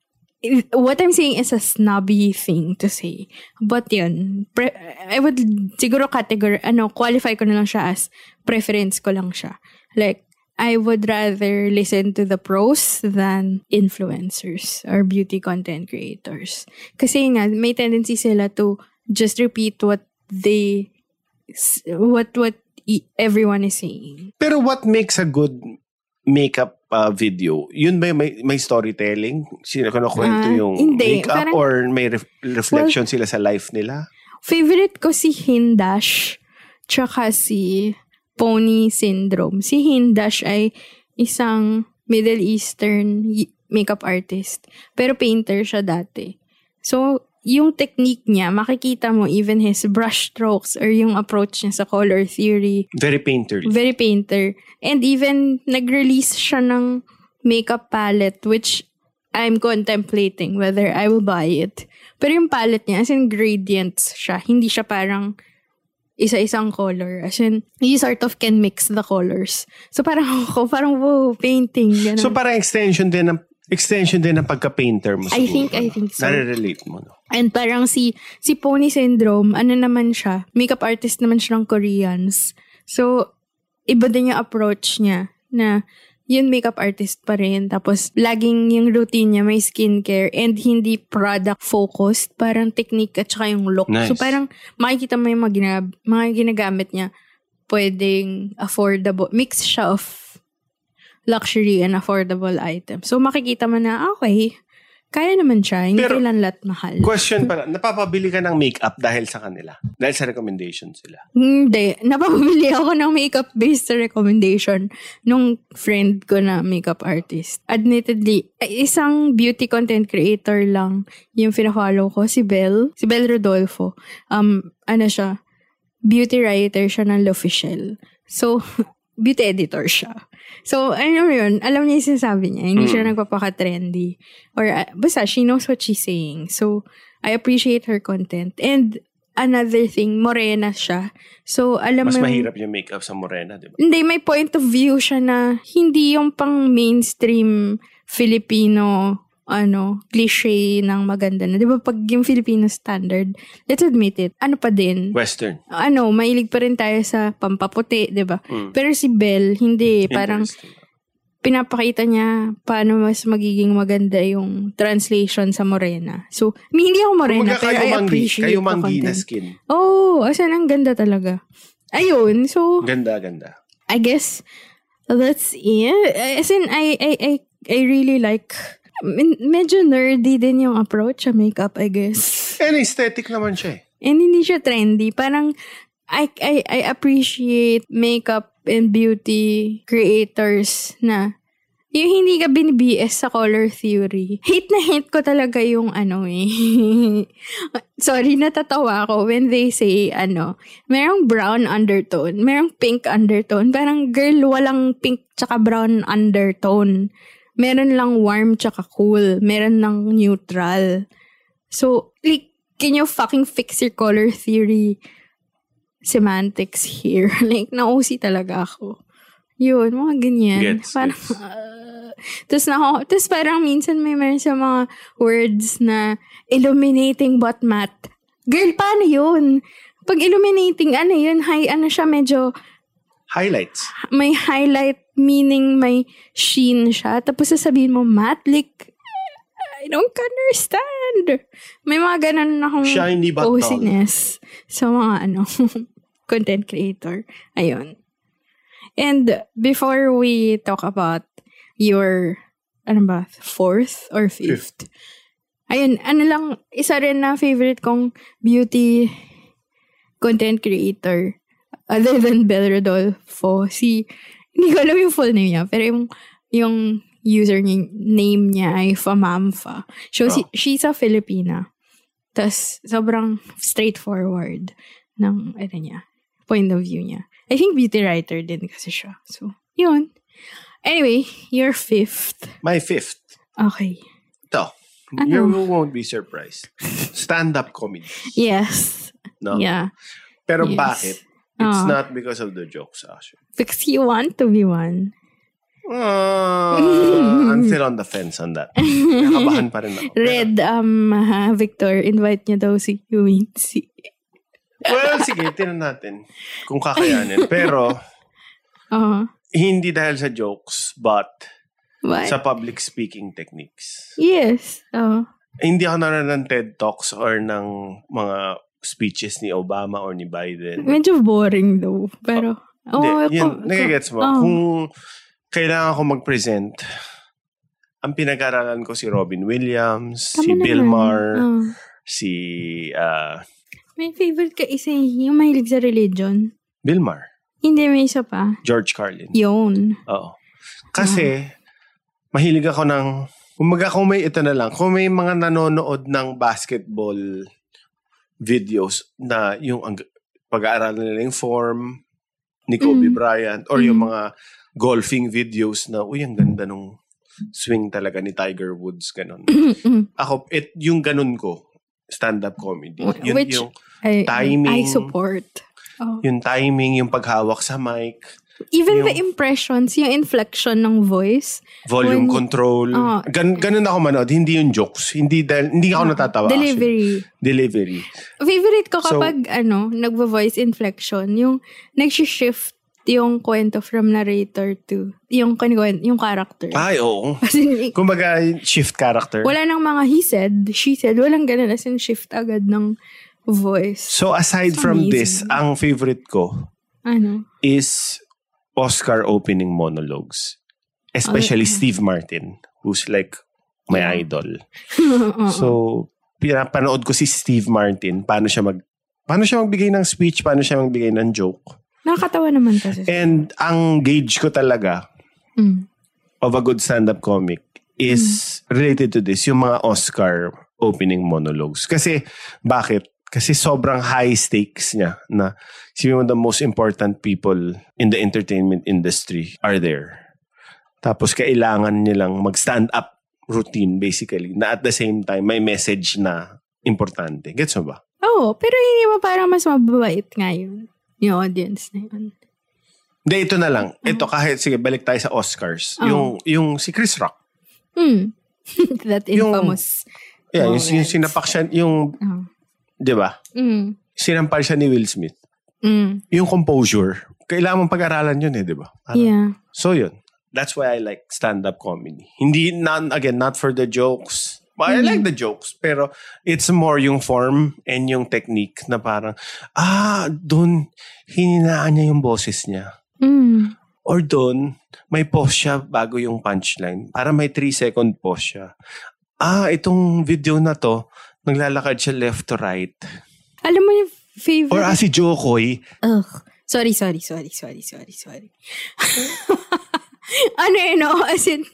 F: what I'm saying is a snobby thing to say. But yun, pre- I would siguro category, ano, qualify ko na lang siya as preference ko lang siya. Like, I would rather listen to the pros than influencers or beauty content creators. Kasi nga, may tendency sila to just repeat what they, what, what everyone is saying.
E: Pero what makes a good makeup uh, video? Yun ba may, may storytelling? Sino ko nakwento
F: Ah,
E: yung
F: hindi.
E: makeup
F: Parang-
E: or may ref- reflection
F: Well,
E: sila sa life nila?
F: Favorite ko si Hindash tsaka si Pony Syndrome. Si Hindash ay isang Middle Eastern y- makeup artist. Pero painter siya dati. So, yung technique niya, makikita mo even his brush strokes or yung approach niya sa color theory.
E: Very painterly.
F: Very painter. And even nag-release siya ng makeup palette which I'm contemplating whether I will buy it. Pero yung palette niya, as in gradients siya. Hindi siya parang isa-isang color. As in, you sort of can mix the colors. So parang ako, parang wow, painting. Ganun.
E: So parang extension din ng extension din ng pagka-painter mo siguro.
F: I think, I
E: no?
F: think so.
E: Nare-relate mo, no?
F: And parang si si Pony Syndrome, ano naman siya, makeup artist naman siya ng Koreans. So, iba din yung approach niya na yun makeup artist pa rin. Tapos, laging yung routine niya may skincare and hindi product-focused. Parang technique at saka yung look.
E: Nice.
F: So, parang makikita mo yung mga, ginag- mga ginagamit niya. Pwedeng affordable. Mix siya of luxury and affordable items. So, makikita mo na, okay, kaya naman siya. Hindi
E: Pero,
F: kailan lahat mahal.
E: Question pala, napapabili ka ng makeup dahil sa kanila? Dahil sa recommendation sila?
F: Hindi. Napapabili ako ng makeup-based recommendation nung friend ko na makeup artist. Admittedly, isang beauty content creator lang yung fina-follow ko, si Belle. Si Belle Rodolfo. Um, ano siya? Beauty writer siya ng L'Officiel. So, beauty editor siya. So, ano yun, alam niya yung sinasabi niya. Hindi mm. siya nagpapaka-trendy. Or, uh, basta, she knows what she's saying. So, I appreciate her content. And, another thing, morena siya. So, alam
E: Mas
F: mo...
E: mahirap yung makeup sa morena, di ba?
F: Hindi, may point of view siya na hindi yung pang mainstream Filipino ano, cliche ng maganda na. Di ba pag yung Filipino standard, let's admit it, ano pa din?
E: Western.
F: Ano, mailig pa rin tayo sa pampaputi, di ba?
E: Mm.
F: Pero si Belle, hindi. Parang pinapakita niya paano mas magiging maganda yung translation sa morena. So, I mean, hindi ako morena,
E: Kumbaga,
F: pero I
E: manggi,
F: appreciate
E: kayo
F: the
E: manggi na
F: content.
E: skin.
F: Oh, asan ang ganda talaga. Ayun, so...
E: Ganda, ganda.
F: I guess that's it. As in, I, I, I, I really like... Medyo nerdy din yung approach sa makeup, I guess.
E: And aesthetic naman siya eh.
F: And hindi siya trendy. Parang, I, I, I appreciate makeup and beauty creators na yung hindi ka bin-B S sa color theory. Hate na hate ko talaga yung ano eh. Sorry, natatawa ako when they say, ano, merong brown undertone, merong pink undertone. Parang girl, walang pink tsaka brown undertone. Meron lang warm tsaka cool. Meron lang neutral. So, like, can you fucking fix your color theory semantics here? Like, na-O C talaga ako. Yun, mga ganyan.
E: Gets,
F: parang,
E: gets.
F: Uh, tapos na ako, tapos parang minsan may meron sa mga words na illuminating but matte. Girl, paano yun? Pag illuminating, ano yun? Hi, ano siya, medyo
E: Highlights.
F: may highlight, meaning may sheen siya. Tapos sasabihin mo, matte, like, I don't understand. May mga ganun akong
E: Shiny but
F: O C-ness sa mga ano, content creator. Ayun. And before we talk about your, ano ba, fourth or fifth? Ayun, ano lang, isa rin na favorite kong beauty content creator other than Belle Rodolfo. Si, hindi ko alam yung full name niya, pero yung, yung user niya, name niya ay Famamfa. So, oh. si, she's a Filipina. Tas, sobrang straightforward ng, ano niya, point of view niya. I think beauty writer din kasi siya. So, yun. Anyway, your fifth.
E: My fifth.
F: Okay.
E: Ito.
F: Ano?
E: You won't be surprised. Stand-up comedy.
F: Yes.
E: No?
F: Yeah.
E: Pero
F: yes.
E: bakit? It's
F: Oh.
E: not because of the jokes, actually.
F: Because you want to be one.
E: Uh, I'm still on the fence on that. Nakabahan pa rin ako.
F: Red, um, ha, Victor, invite niya daw si Quincy.
E: Well, sige, tinan natin kung kakayanin. Pero,
F: Uh-huh.
E: hindi dahil sa jokes, but
F: What?
E: sa public speaking techniques.
F: Yes. Oh.
E: Eh, hindi ako nanonood ng TED Talks or ng mga speeches ni Obama or ni Biden.
F: Medyo boring though. Pero, oh,
E: Hindi, yun,
F: ko-
E: nagigets mo.
F: oh.
E: Kung kailangan ko mag-present, ang pinag-aralan ko si Robin Williams,
F: Tama
E: si
F: naman.
E: Bill Maher,
F: Oh.
E: si uh,
F: May favorite ka isa, yung mahilig sa religion.
E: Bill Maher,
F: Hindi, may isa pa.
E: George Carlin.
F: Yun.
E: Oo. Kasi, mahilig ako ng, kumaga kung may ito na lang, kung may mga nanonood ng basketball videos na yung ang- pag-aaralan nila yung form ni Kobe
F: Mm.
E: Bryant or
F: Mm.
E: yung mga golfing videos na, uy, ang ganda nung swing talaga ni Tiger Woods, ganun. Ako, it, yung ganun ko, stand-up comedy. Yun,
F: Which
E: yung
F: I,
E: timing.
F: I support. Oh.
E: yung timing, yung paghawak sa mic,
F: Even
E: yung-
F: the impressions, yung inflection ng voice.
E: volume
F: When-
E: control.
F: Oh.
E: Gan, ganun ako manood. Hindi yung jokes. Hindi dahil, hindi ako natatawa. actually.
F: Delivery.
E: Delivery.
F: Favorite ko
E: So-
F: kapag, ano, nagvo-voice inflection, yung nag-shift yung kwento from narrator to, yung, kanikwento, yung character.
E: Ay, oo.
F: As in,
E: Kumbaga, shift character.
F: wala nang mga he said, she said, walang ganun, as in shift agad ng voice.
E: So, aside
F: It's
E: from
F: amazing.
E: this, ang favorite ko
F: Ano?
E: is Oscar opening monologues. Especially
F: Oh.
E: Steve Martin, who's like my
F: Yeah.
E: idol. So, pinapanood ko si Steve Martin, paano siya mag paano siya magbigay ng speech, paano siya magbigay ng joke.
F: Nakakatawa naman kasi.
E: And ang gauge ko talaga
F: Mm.
E: of a good stand-up comic is related to this, yung mga Oscar opening monologues. Kasi, bakit? Kasi sobrang high stakes niya na some of the most important people in the entertainment industry are there. Tapos kailangan nilang mag-stand up routine basically na at the same time may message na importante. Gets mo ba?
F: Oo, pero hindi mo parang mas mababait ngayon yung audience na yun.
E: Hindi, ito na lang. Ito kahit, sige, balik tayo sa Oscars.
F: Oh.
E: Yung, yung si Chris Rock.
F: Hmm. That
E: Yung-
F: infamous.
E: Yeah, yung, yung
F: moments.
E: sinapak siya, yung,
F: Oh.
E: di ba?
F: Mm.
E: Sinampal siya ni Will Smith.
F: Mm.
E: Yung composure, kailangan mong pag-aralan yun eh, di ba? Parang-
F: Yeah.
E: So yun. That's why I like stand-up comedy. Hindi, not, again, not for the jokes. Well, I like the jokes, pero it's more yung form and yung technique na parang, ah, dun, hininaan niya yung boses niya.
F: Mm.
E: Or dun, may pause siya bago yung punchline. Para may three second pause siya. Ah, itong video na to, naglalakad siya left to right.
F: Alam mo yung favorite?
E: Or ah, si Jokoy,
F: Ugh. Sorry, sorry, sorry, sorry, sorry, sorry. ano yun, no? As in,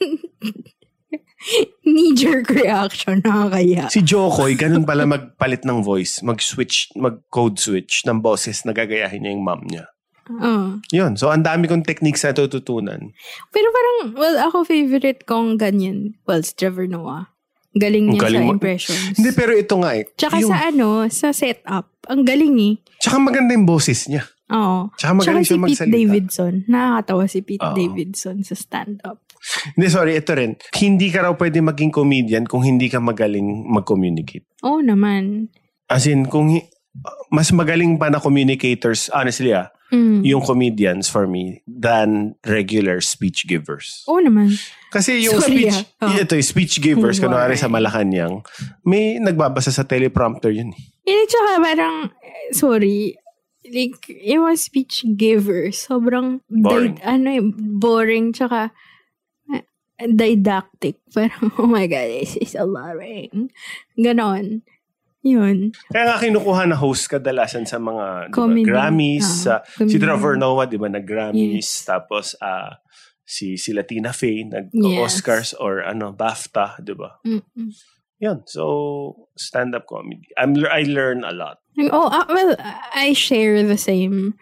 F: knee-jerk reaction, nakakaya.
E: Si Jokoy, ganun pala magpalit ng voice, mag-switch, mag-code switch ng boses na gagayahin niya yung mom niya.
F: Uh.
E: Yun. So, ang dami kong techniques na tututunan.
F: Pero parang, well, ako favorite kong ganyan. Well, si Trevor Noah. Galing niya galing sa mo- impressions.
E: Hindi, pero ito nga eh.
F: Tsaka
E: yung...
F: sa ano, sa setup. Ang galing eh.
E: Tsaka maganda yung boses niya.
F: Oo.
E: Tsaka magaling siya
F: si
E: magsalita.
F: Pete Davidson. Nakakatawa si Pete
E: Oo.
F: Davidson sa stand-up.
E: Hindi, sorry. Ito rin. Hindi ka raw pwede maging comedian kung hindi ka magaling mag-communicate.
F: Oo naman.
E: As in, kung hi- mas magaling pa na communicators, honestly ah, mm. yung comedians for me than regular speech givers.
F: Oo naman.
E: Kasi yung
F: sorry,
E: speech,
F: ah. oh.
E: ito, speech givers,
F: Why?
E: kunwari sa Malacanang, may nagbabasa sa teleprompter yun eh.
F: Yun, tsaka parang, sorry, like, yung mga speech givers, sobrang
E: boring.
F: Di- ano eh, boring, tsaka uh, didactic. Parang, oh my God, this is so boring. Ganon. Yun.
E: Kaya nga kinukuha na host kadalasan sa mga
F: Comedy.
E: diba, Grammys.
F: Ah,
E: uh, si Trevor Noah, di ba, nag-Grammys.
F: Yes.
E: Tapos, uh, si, si Latina Faye, nag-Oscars yes. or ano, BAFTA, di ba?
F: Mm-mm.
E: Yun. So, stand-up comedy. I'm, I learn a lot.
F: Oh, uh, well, I share the same,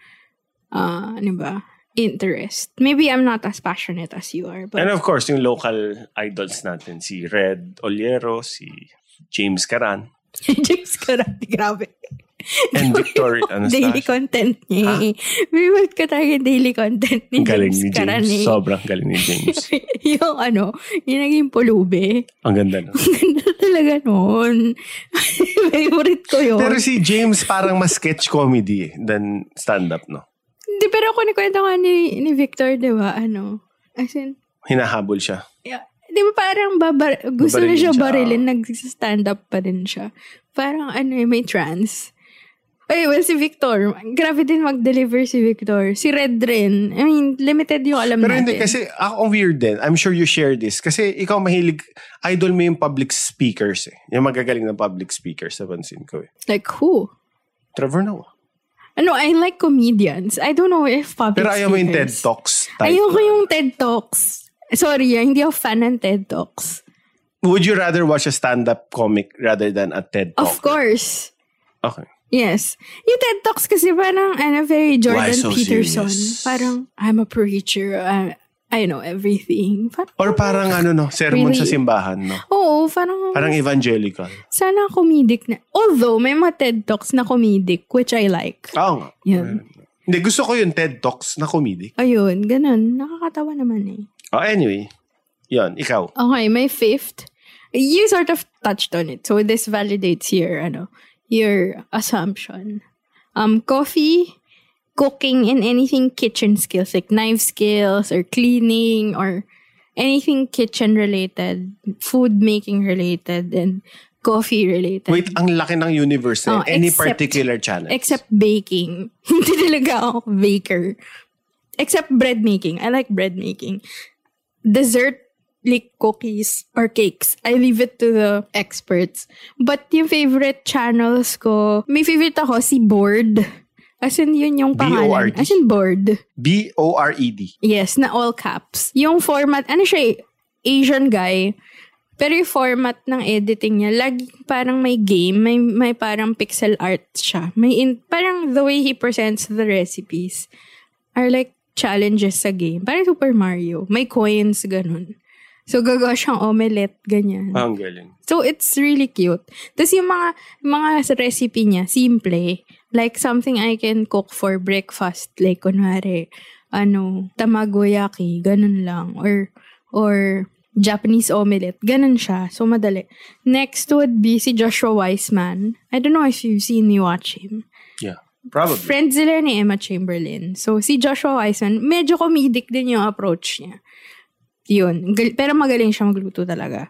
F: uh, ano ba, interest. Maybe I'm not as passionate as you are. But...
E: And of course, yung local idols natin, si Red Oliero, si James Caran.
F: James Caran, grabe.
E: And Victor Anastasia.
F: Daily content niya. Reward ka tayo yung daily content ni
E: galing
F: James
E: ni James.
F: Caran. Eh.
E: Sobrang galing ni James.
F: yung ano, yung naging pulube.
E: Ang ganda no?
F: Ang ganda talaga nun. Favorite ko yun.
E: Pero si James parang mas sketch comedy eh, than stand-up, no?
F: Hindi, pero ako nikwento nga ni, ni Victor, di ba, ano, as in,
E: hinahabol siya.
F: Yeah. Di ba parang babar- gusto
E: Babarilin
F: na siya
E: siya.
F: barilin, nag-stand up pa rin siya. Parang ano eh, may trans. Ay, well, si Victor, grabe din mag-deliver si Victor. Si Red rin. I mean, limited yung alam
E: Pero
F: natin.
E: hindi, kasi ako ang weird din. I'm sure you share this. Kasi ikaw mahilig, idol mo yung public speakers eh. Yung magagaling ng public speakers, napansin ko eh.
F: Like who?
E: Trevor Noah.
F: Ano, I like comedians. I don't know if public
E: Pero ayaw mo yung TED
F: speakers.
E: Talks type.
F: Ayoko yung TED Talks. Sorry, ah, hindi ako fan ng TED Talks.
E: Would you rather watch a stand-up comic rather than a TED Talk?
F: Of course.
E: Okay.
F: Yes. Yung TED Talks kasi parang, ano, very Jordan
E: Why so
F: Peterson.
E: serious?
F: Parang, I'm a preacher. I, I know everything. Parang,
E: Or parang ano no, sermon
F: Really?
E: sa simbahan no?
F: Oo, parang,
E: Parang evangelical.
F: sana comedic na. Although, may mga TED Talks na comedic, which I like.
E: Oo nga.
F: Yun.
E: Hindi, gusto ko yung TED Talks na comedy.
F: Ayun, ganun. Nakakatawa naman eh.
E: Oh, anyway. Yun, ikaw.
F: Okay, my fifth. You sort of touched on it. So, this validates your, ano, your assumption. Um, coffee, cooking, and anything kitchen skills, like knife skills, or cleaning, or anything kitchen-related, food-making related, and coffee-related.
E: Wait, ang laki ng universe na
F: Oh,
E: yun. Any
F: except-
E: particular challenge?
F: Except baking. Hindi talaga ako baker. Except bread making. I like bread making. Dessert, like cookies or cakes, I leave it to the experts. But yung favorite channels ko, may favorite ako, si Bored. As in, yun yung pangalan.
E: B O R D?
F: As in, Bored.
E: B O R E D.
F: Yes, na all caps. Yung format, ano siya, eh, Asian guy. Pero yung format ng editing niya, lagi parang may game, may, may parang pixel art siya. May in, parang the way he presents the recipes are like challenges sa game. Parang Super Mario. May coins, ganun. So, gagawa siyang omelette, ganyan.
E: Ang galing.
F: So, it's really cute. Tapos yung mga, mga recipe niya, simple. Like something I can cook for breakfast. Like, kunwari, ano, tamagoyaki, ganun lang. Or, or Japanese omelette. Ganun siya. So, madali. Next would be si Joshua Weissman. I don't know if you've seen me watch him.
E: Yeah. Probably.
F: Friend sila ni Emma Chamberlain. So, si Joshua Weissman, medyo comedic din yung approach niya. Yun. Gal- pero magaling siya magluto talaga.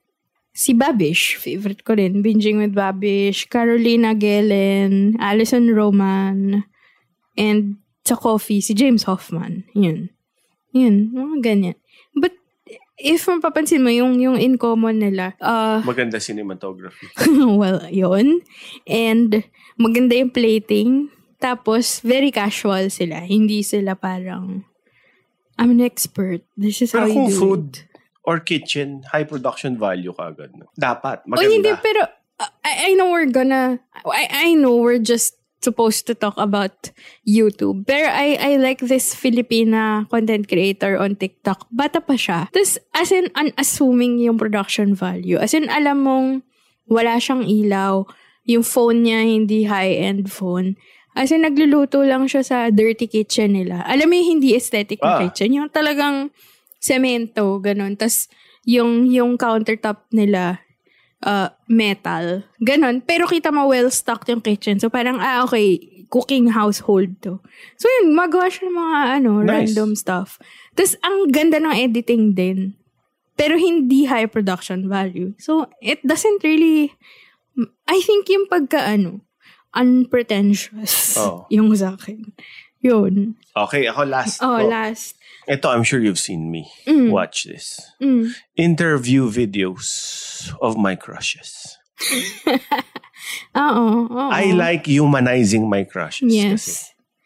F: Si Babish, favorite ko rin. Binging with Babish, Carolina Gellen, Alison Roman, and sa coffee, si James Hoffman. Yun. Yun. Mga ganyan. But, if mapapansin mo, yung, yung in common nila, uh,
E: Maganda cinematography.
F: well, yun. And, maganda yung plating. Tapos, very casual sila. Hindi sila parang, I'm an expert. This is
E: Pero
F: how you
E: kung
F: do
E: food
F: it.
E: or kitchen, high production value ka agad. No? Dapat,
F: O
E: maganda.
F: hindi, pero uh, I, I know we're gonna, I, I know we're just supposed to talk about YouTube. Pero I, I like this Filipina content creator on TikTok. Bata pa siya. Tapos, as in, unassuming yung production value. As in, alam mong wala siyang ilaw. Yung phone niya, hindi high-end phone. As in, nagluluto lang siya sa dirty kitchen nila. Alam mo yung hindi aesthetic na
E: Ah.
F: kitchen. Yung talagang semento, ganun. Tapos, yung, yung countertop nila, uh, metal. Ganon. Pero kita mo well-stocked yung kitchen. So parang, ah, okay, cooking household to. So yun, magawa siya ng mga, ano,
E: Nice.
F: random stuff. Tapos, ang ganda ng editing din. Pero hindi high production value. So, it doesn't really, I think yung pagka, ano, unpretentious.
E: Oh.
F: Yung sa akin. Yun.
E: Okay, ako last.
F: Oh,
E: ko.
F: last.
E: Ito, I'm sure you've seen me.
F: Mm.
E: Watch this.
F: Mm.
E: Interview videos of my crushes.
F: Oo. oo.
E: I like humanizing my crushes.
F: Yes.
E: Kasi.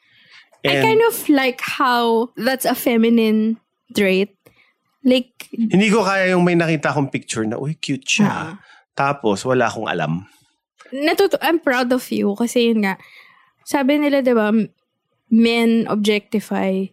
F: I
E: And
F: kind of like how that's a feminine trait. Like,
E: hindi ko kaya yung may nakita akong picture na, uy, cute siya.
F: Ah.
E: Tapos, wala akong alam.
F: natuto I'm proud of you kasi yun nga, sabi nila, diba, men objectify,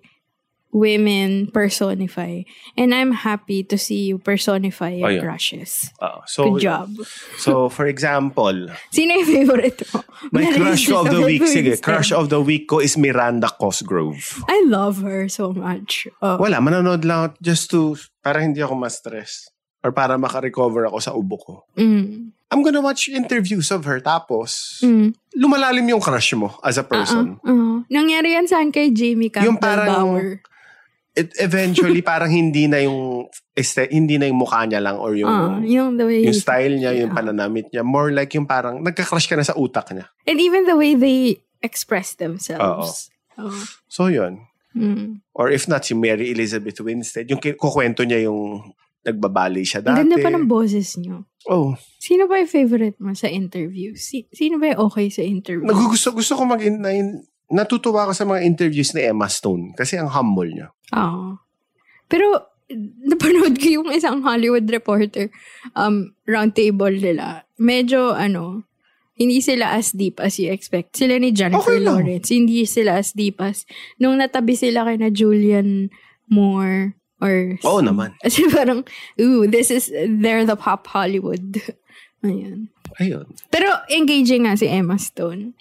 F: women personify. And I'm happy to see you personify your
E: Oh, yeah.
F: crushes.
E: Uh, so,
F: Good job.
E: So, for example,
F: Sino yung favorite mo?
E: my
F: Meron
E: crush
F: isa
E: of the
F: sa
E: week, sige,
F: favorites
E: crush
F: din.
E: of the week ko is Miranda Cosgrove.
F: I love her so much. Oh.
E: Wala, manonood lang ako just to, para hindi ako ma-stress. Or para makarecover ako sa ubo ko.
F: Mm.
E: I'm gonna watch interviews of her, tapos,
F: Mm.
E: lumalalim yung crush mo as a person.
F: Uh-uh. Uh-huh. Nangyari yan saan kay Jamie Campbell
E: Yung parang-
F: Bower.
E: It eventually, parang hindi na yung, este, hindi na yung mukha niya lang or yung,
F: Uh, yung the way
E: yung style niya, yung
F: Yeah.
E: pananamit niya. More like yung parang, nagka-crush ka na sa utak niya.
F: And even the way they express themselves. Oh.
E: So, yun.
F: Mm.
E: Or if not, si Mary Elizabeth Winstead, yung ki- kukwento niya yung nagbabali siya
F: Ang
E: dati.
F: ganda pa ng boses niyo.
E: Oh.
F: Sino ba yung favorite mo sa interview? Si- sino ba yung okay sa interview?
E: Nagugusto, gusto ko mag na, natutuwa ako sa mga interviews ni Emma Stone kasi ang humble niya.
F: Oo. Pero, napanood ko yung isang Hollywood reporter um, roundtable nila. Medyo, ano, hindi sila as deep as you expect. Sila ni Jennifer
E: Okay lang.
F: Lawrence. Hindi sila as deep as nung natabi sila kay na Julian Moore or...
E: Oo naman.
F: Kasi parang, ooh, this is, they're the pop Hollywood. Ayan.
E: Ayun.
F: Pero engaging nga si Emma Stone.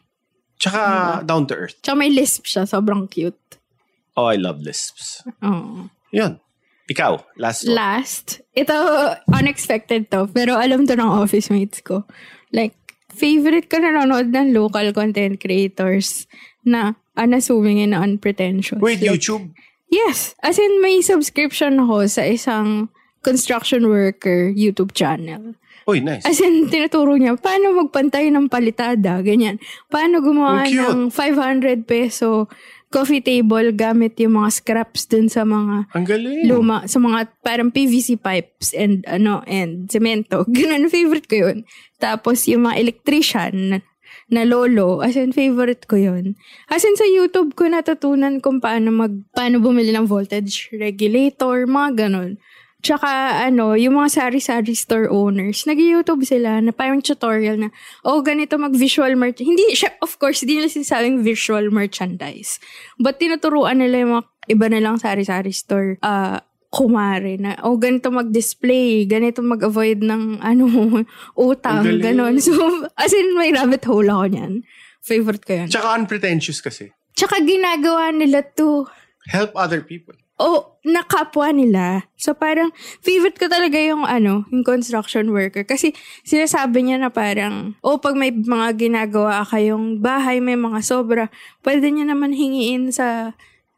E: Tsaka down to earth.
F: Tsaka may lisp siya. Sobrang cute.
E: Oh, I love lisps.
F: Oh.
E: Yun. Ikaw, last one.
F: Last, ito, unexpected to, pero alam to ng office mates ko. Like, favorite ko nanonood ng local content creators na unassuming and unpretentious.
E: Wait,
F: Like,
E: YouTube?
F: Yes. As in, may subscription ako sa isang construction worker YouTube channel.
E: Uy, nice.
F: As in, tinuturo niya, paano magpantay ng palitada, ganyan. Paano gumawa
E: Ang cute.
F: ng five hundred peso coffee table gamit yung mga scraps dun sa mga
E: Ang galing.
F: luma, sa mga parang P V C pipes and ano, and semento. Ganun, favorite ko yun. Tapos yung mga electrician na, na lolo, as in, favorite ko yun. As in, sa YouTube ko natutunan kung paano mag, paano bumili ng voltage regulator, mga ganun. Tsaka, ano, yung mga sari-sari store owners, nag-YouTube sila na parang tutorial na, oh, ganito mag-visual merch. Hindi siya, of course, hindi nila sinasabing visual merchandise. But tinuturuan nila yung mga iba nilang sari-sari store, uh, kumare na, oh, ganito mag-display, ganito mag-avoid ng, ano, utang,
E: Ang galing.
F: ganon. So, as in, may rabbit hole ako niyan. Favorite ko yan.
E: Tsaka unpretentious kasi.
F: Tsaka ginagawa nila to,
E: Help other people.
F: o nakapwa nila. So parang favorite ko talaga yung ano, yung construction worker. Kasi sinasabi niya na parang, o pag may mga ginagawa kayong bahay, may mga sobra, pwede niya naman hingiin sa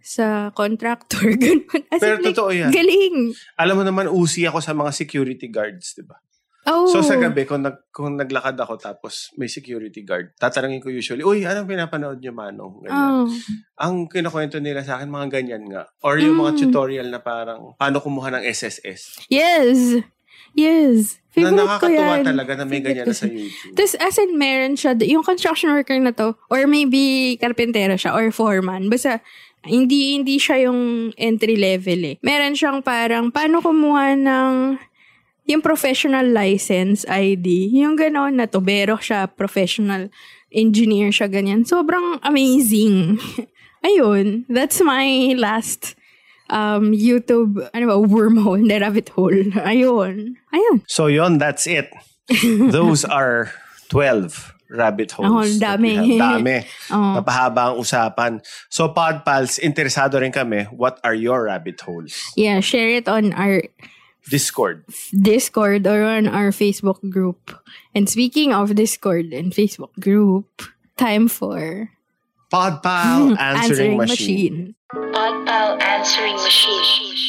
F: sa contractor. Ganun. As
E: Pero
F: in, like,
E: totoo yan.
F: Galing.
E: Alam mo naman, usi ako sa mga security guards, di ba?
F: Oh.
E: So sa gabi, kung, nag, kung naglakad ako tapos may security guard, tatanungin ko usually, uy, anong pinapanood niyo, Manong? Ganyan.
F: Oh.
E: Ang kinakwento nila sa akin, mga ganyan nga. Or yung mga
F: Mm.
E: tutorial na parang, paano kumuha ng S S S.
F: Yes. Yes.
E: Na
F: Favorite ko
E: nakakatuwa
F: yan.
E: talaga na may
F: Favorite
E: ganyan
F: ko
E: na sa
F: siya.
E: YouTube.
F: Tapos as in, meron siya, yung construction worker na to, or maybe karpentero siya, or foreman. Basta, hindi hindi siya yung entry level eh. Meron siyang parang, paano kumuha ng yung professional license I D. Yung gano'n na tubero siya, professional engineer siya, ganyan. Sobrang amazing. Ayun, that's my last um YouTube, ano ba, wormhole, hindi, rabbit hole. Ayun. Ayun.
E: So yon, that's it. Those are twelve rabbit holes.
F: Oh, dami.
E: that we have. Dami.
F: Oh.
E: Napahaba ang usapan. So, Pod Pals, interesado rin kami. What are your rabbit holes?
F: Yeah, share it on our
E: Discord.
F: Discord or on our Facebook group. And speaking of Discord and Facebook group, time for
E: Pod Pal Answering, Machine.
I: Podpal Answering Machine.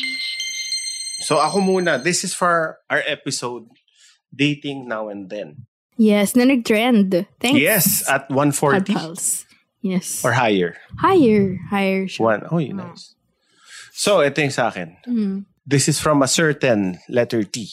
E: So, ako muna. This is for our episode, Dating Now and Then.
F: Yes, na nag-trend. Thanks.
E: Yes, at one forty.
F: Podpals. Yes.
E: Or higher.
F: Higher. Higher siya.
E: One. Oh, nice. So, ito yung sa akin.
F: Mm.
E: This is from a certain letter T.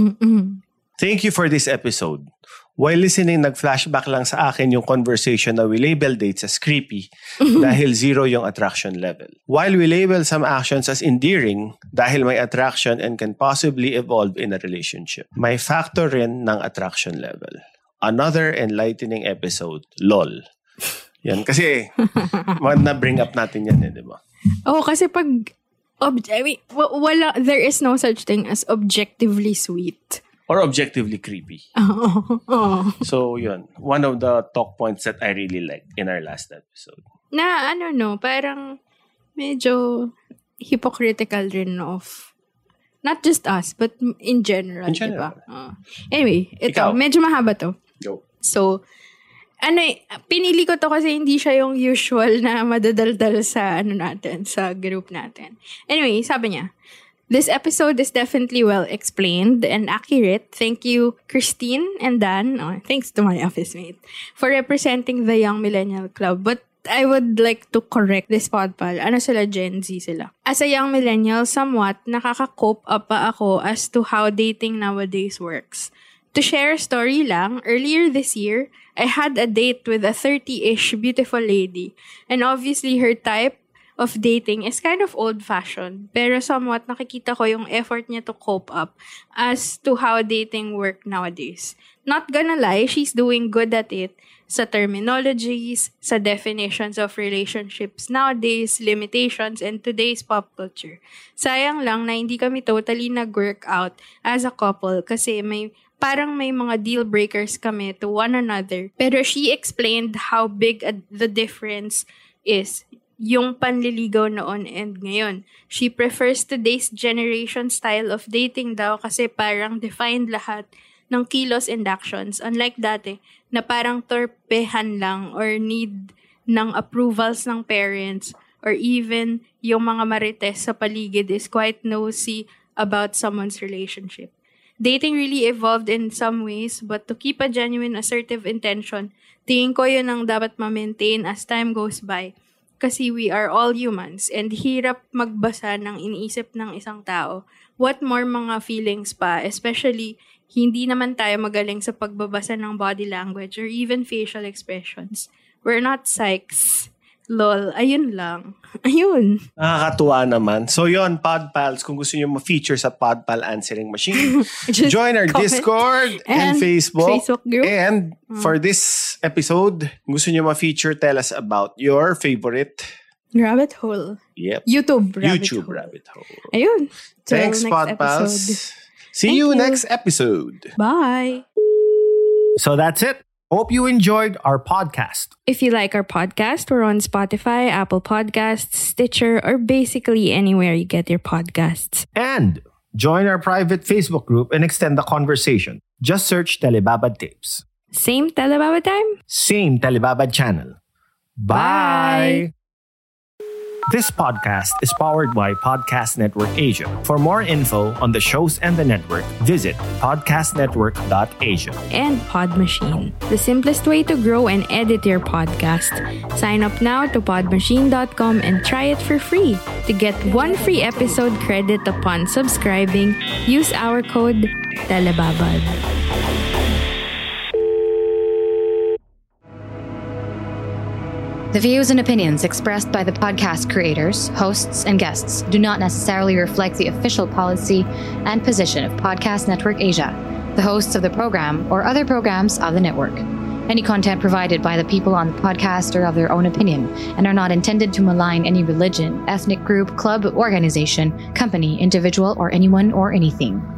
E: Thank you for this episode. While listening, nag-flashback lang sa akin yung conversation na we label dates as creepy dahil zero yung attraction level. While we label some actions as endearing dahil may attraction and can possibly evolve in a relationship. May factor rin ng attraction level. Another enlightening episode. LOL. Yan. Kasi, na-bring up natin yan eh, di ba?
F: Oh, kasi pag, ob- I mean, w- wala, there is no such thing as objectively sweet.
E: Or objectively creepy.
F: Oh, oh.
E: So, yun. One of the talk points that I really liked in our last episode.
F: Na, ano no, parang medyo hypocritical rin of, not just us, but in general,
E: In general.
F: diba? Uh, anyway, ito,
E: Ikaw.
F: medyo mahaba to.
E: Go.
F: So, ano eh, pinili ko to kasi hindi siya yung usual na madadaldal sa, ano natin, sa group natin. Anyway, sabi niya, this episode is definitely well explained and accurate. Thank you, Christine and Dan. Oh, thanks to my office mate for representing the Young Millennial Club. But I would like to correct this podpal. Ano sila? Gen Z sila. As a young millennial, somewhat nakaka-cope up pa ako as to how dating nowadays works. To share a story lang, earlier this year, I had a date with a thirty-ish beautiful lady. And obviously, her type of dating is kind of old-fashioned. Pero somewhat nakikita ko yung effort niya to cope up as to how dating work nowadays. Not gonna lie, she's doing good at it sa terminologies, sa definitions of relationships nowadays, limitations, and today's pop culture. Sayang lang na hindi kami totally nag-work out as a couple kasi may parang may mga deal breakers kami to one another. Pero she explained how big a, the difference is yung panliligaw noon and ngayon. She prefers today's generation style of dating daw kasi parang defined lahat ng kilos and actions. Unlike dati, na parang torpehan lang or need ng approvals ng parents or even yung mga marites sa paligid is quite nosy about someone's relationship. Dating really evolved in some ways, but to keep a genuine assertive intention, tingin ko yun ang dapat ma-maintain as time goes by. Kasi we are all humans and hirap magbasa ng iniisip ng isang tao. What more mga feelings pa, especially hindi naman tayo magaling sa pagbabasa ng body language or even facial expressions. We're not psychs. Lol, ayun lang. Ayun.
E: Nakakatuwa naman. So yon, Podpals, kung gusto nyo ma-feature sa Podpal Answering Machine, join our Discord and, and Facebook.
F: Facebook group.
E: And mm. for this episode, gusto nyo ma-feature, tell us about your favorite
F: rabbit hole.
E: Yep.
F: YouTube rabbit
E: YouTube
F: hole.
E: rabbit hole.
F: Ayun. So,
E: thanks, Podpals. See
F: Thank
E: you,
F: you
E: next episode.
F: Bye.
J: So that's it. Hope you enjoyed our podcast.
F: If you like our podcast, we're on Spotify, Apple Podcasts, Stitcher, or basically anywhere you get your podcasts.
J: And join our private Facebook group and extend the conversation. Just search Telebabad Tapes.
F: Same Telebabad time?
J: Same Telebabad channel. Bye!
F: Bye!
J: This podcast is powered by Podcast Network Asia. For more info on the shows and the network, visit podcast network dot asia.
F: And Pod Machine, the simplest way to grow and edit your podcast. Sign up now to pod machine dot com and try it for free. To get one free episode credit upon subscribing, Use our code TELEBABAD.
K: The views and opinions expressed by the podcast creators, hosts, and guests do not necessarily reflect the official policy and position of Podcast Network Asia, the hosts of the program, or other programs of the network. Any content provided by the people on the podcast are of their own opinion and are not intended to malign any religion, ethnic group, club, organization, company, individual, or anyone or anything.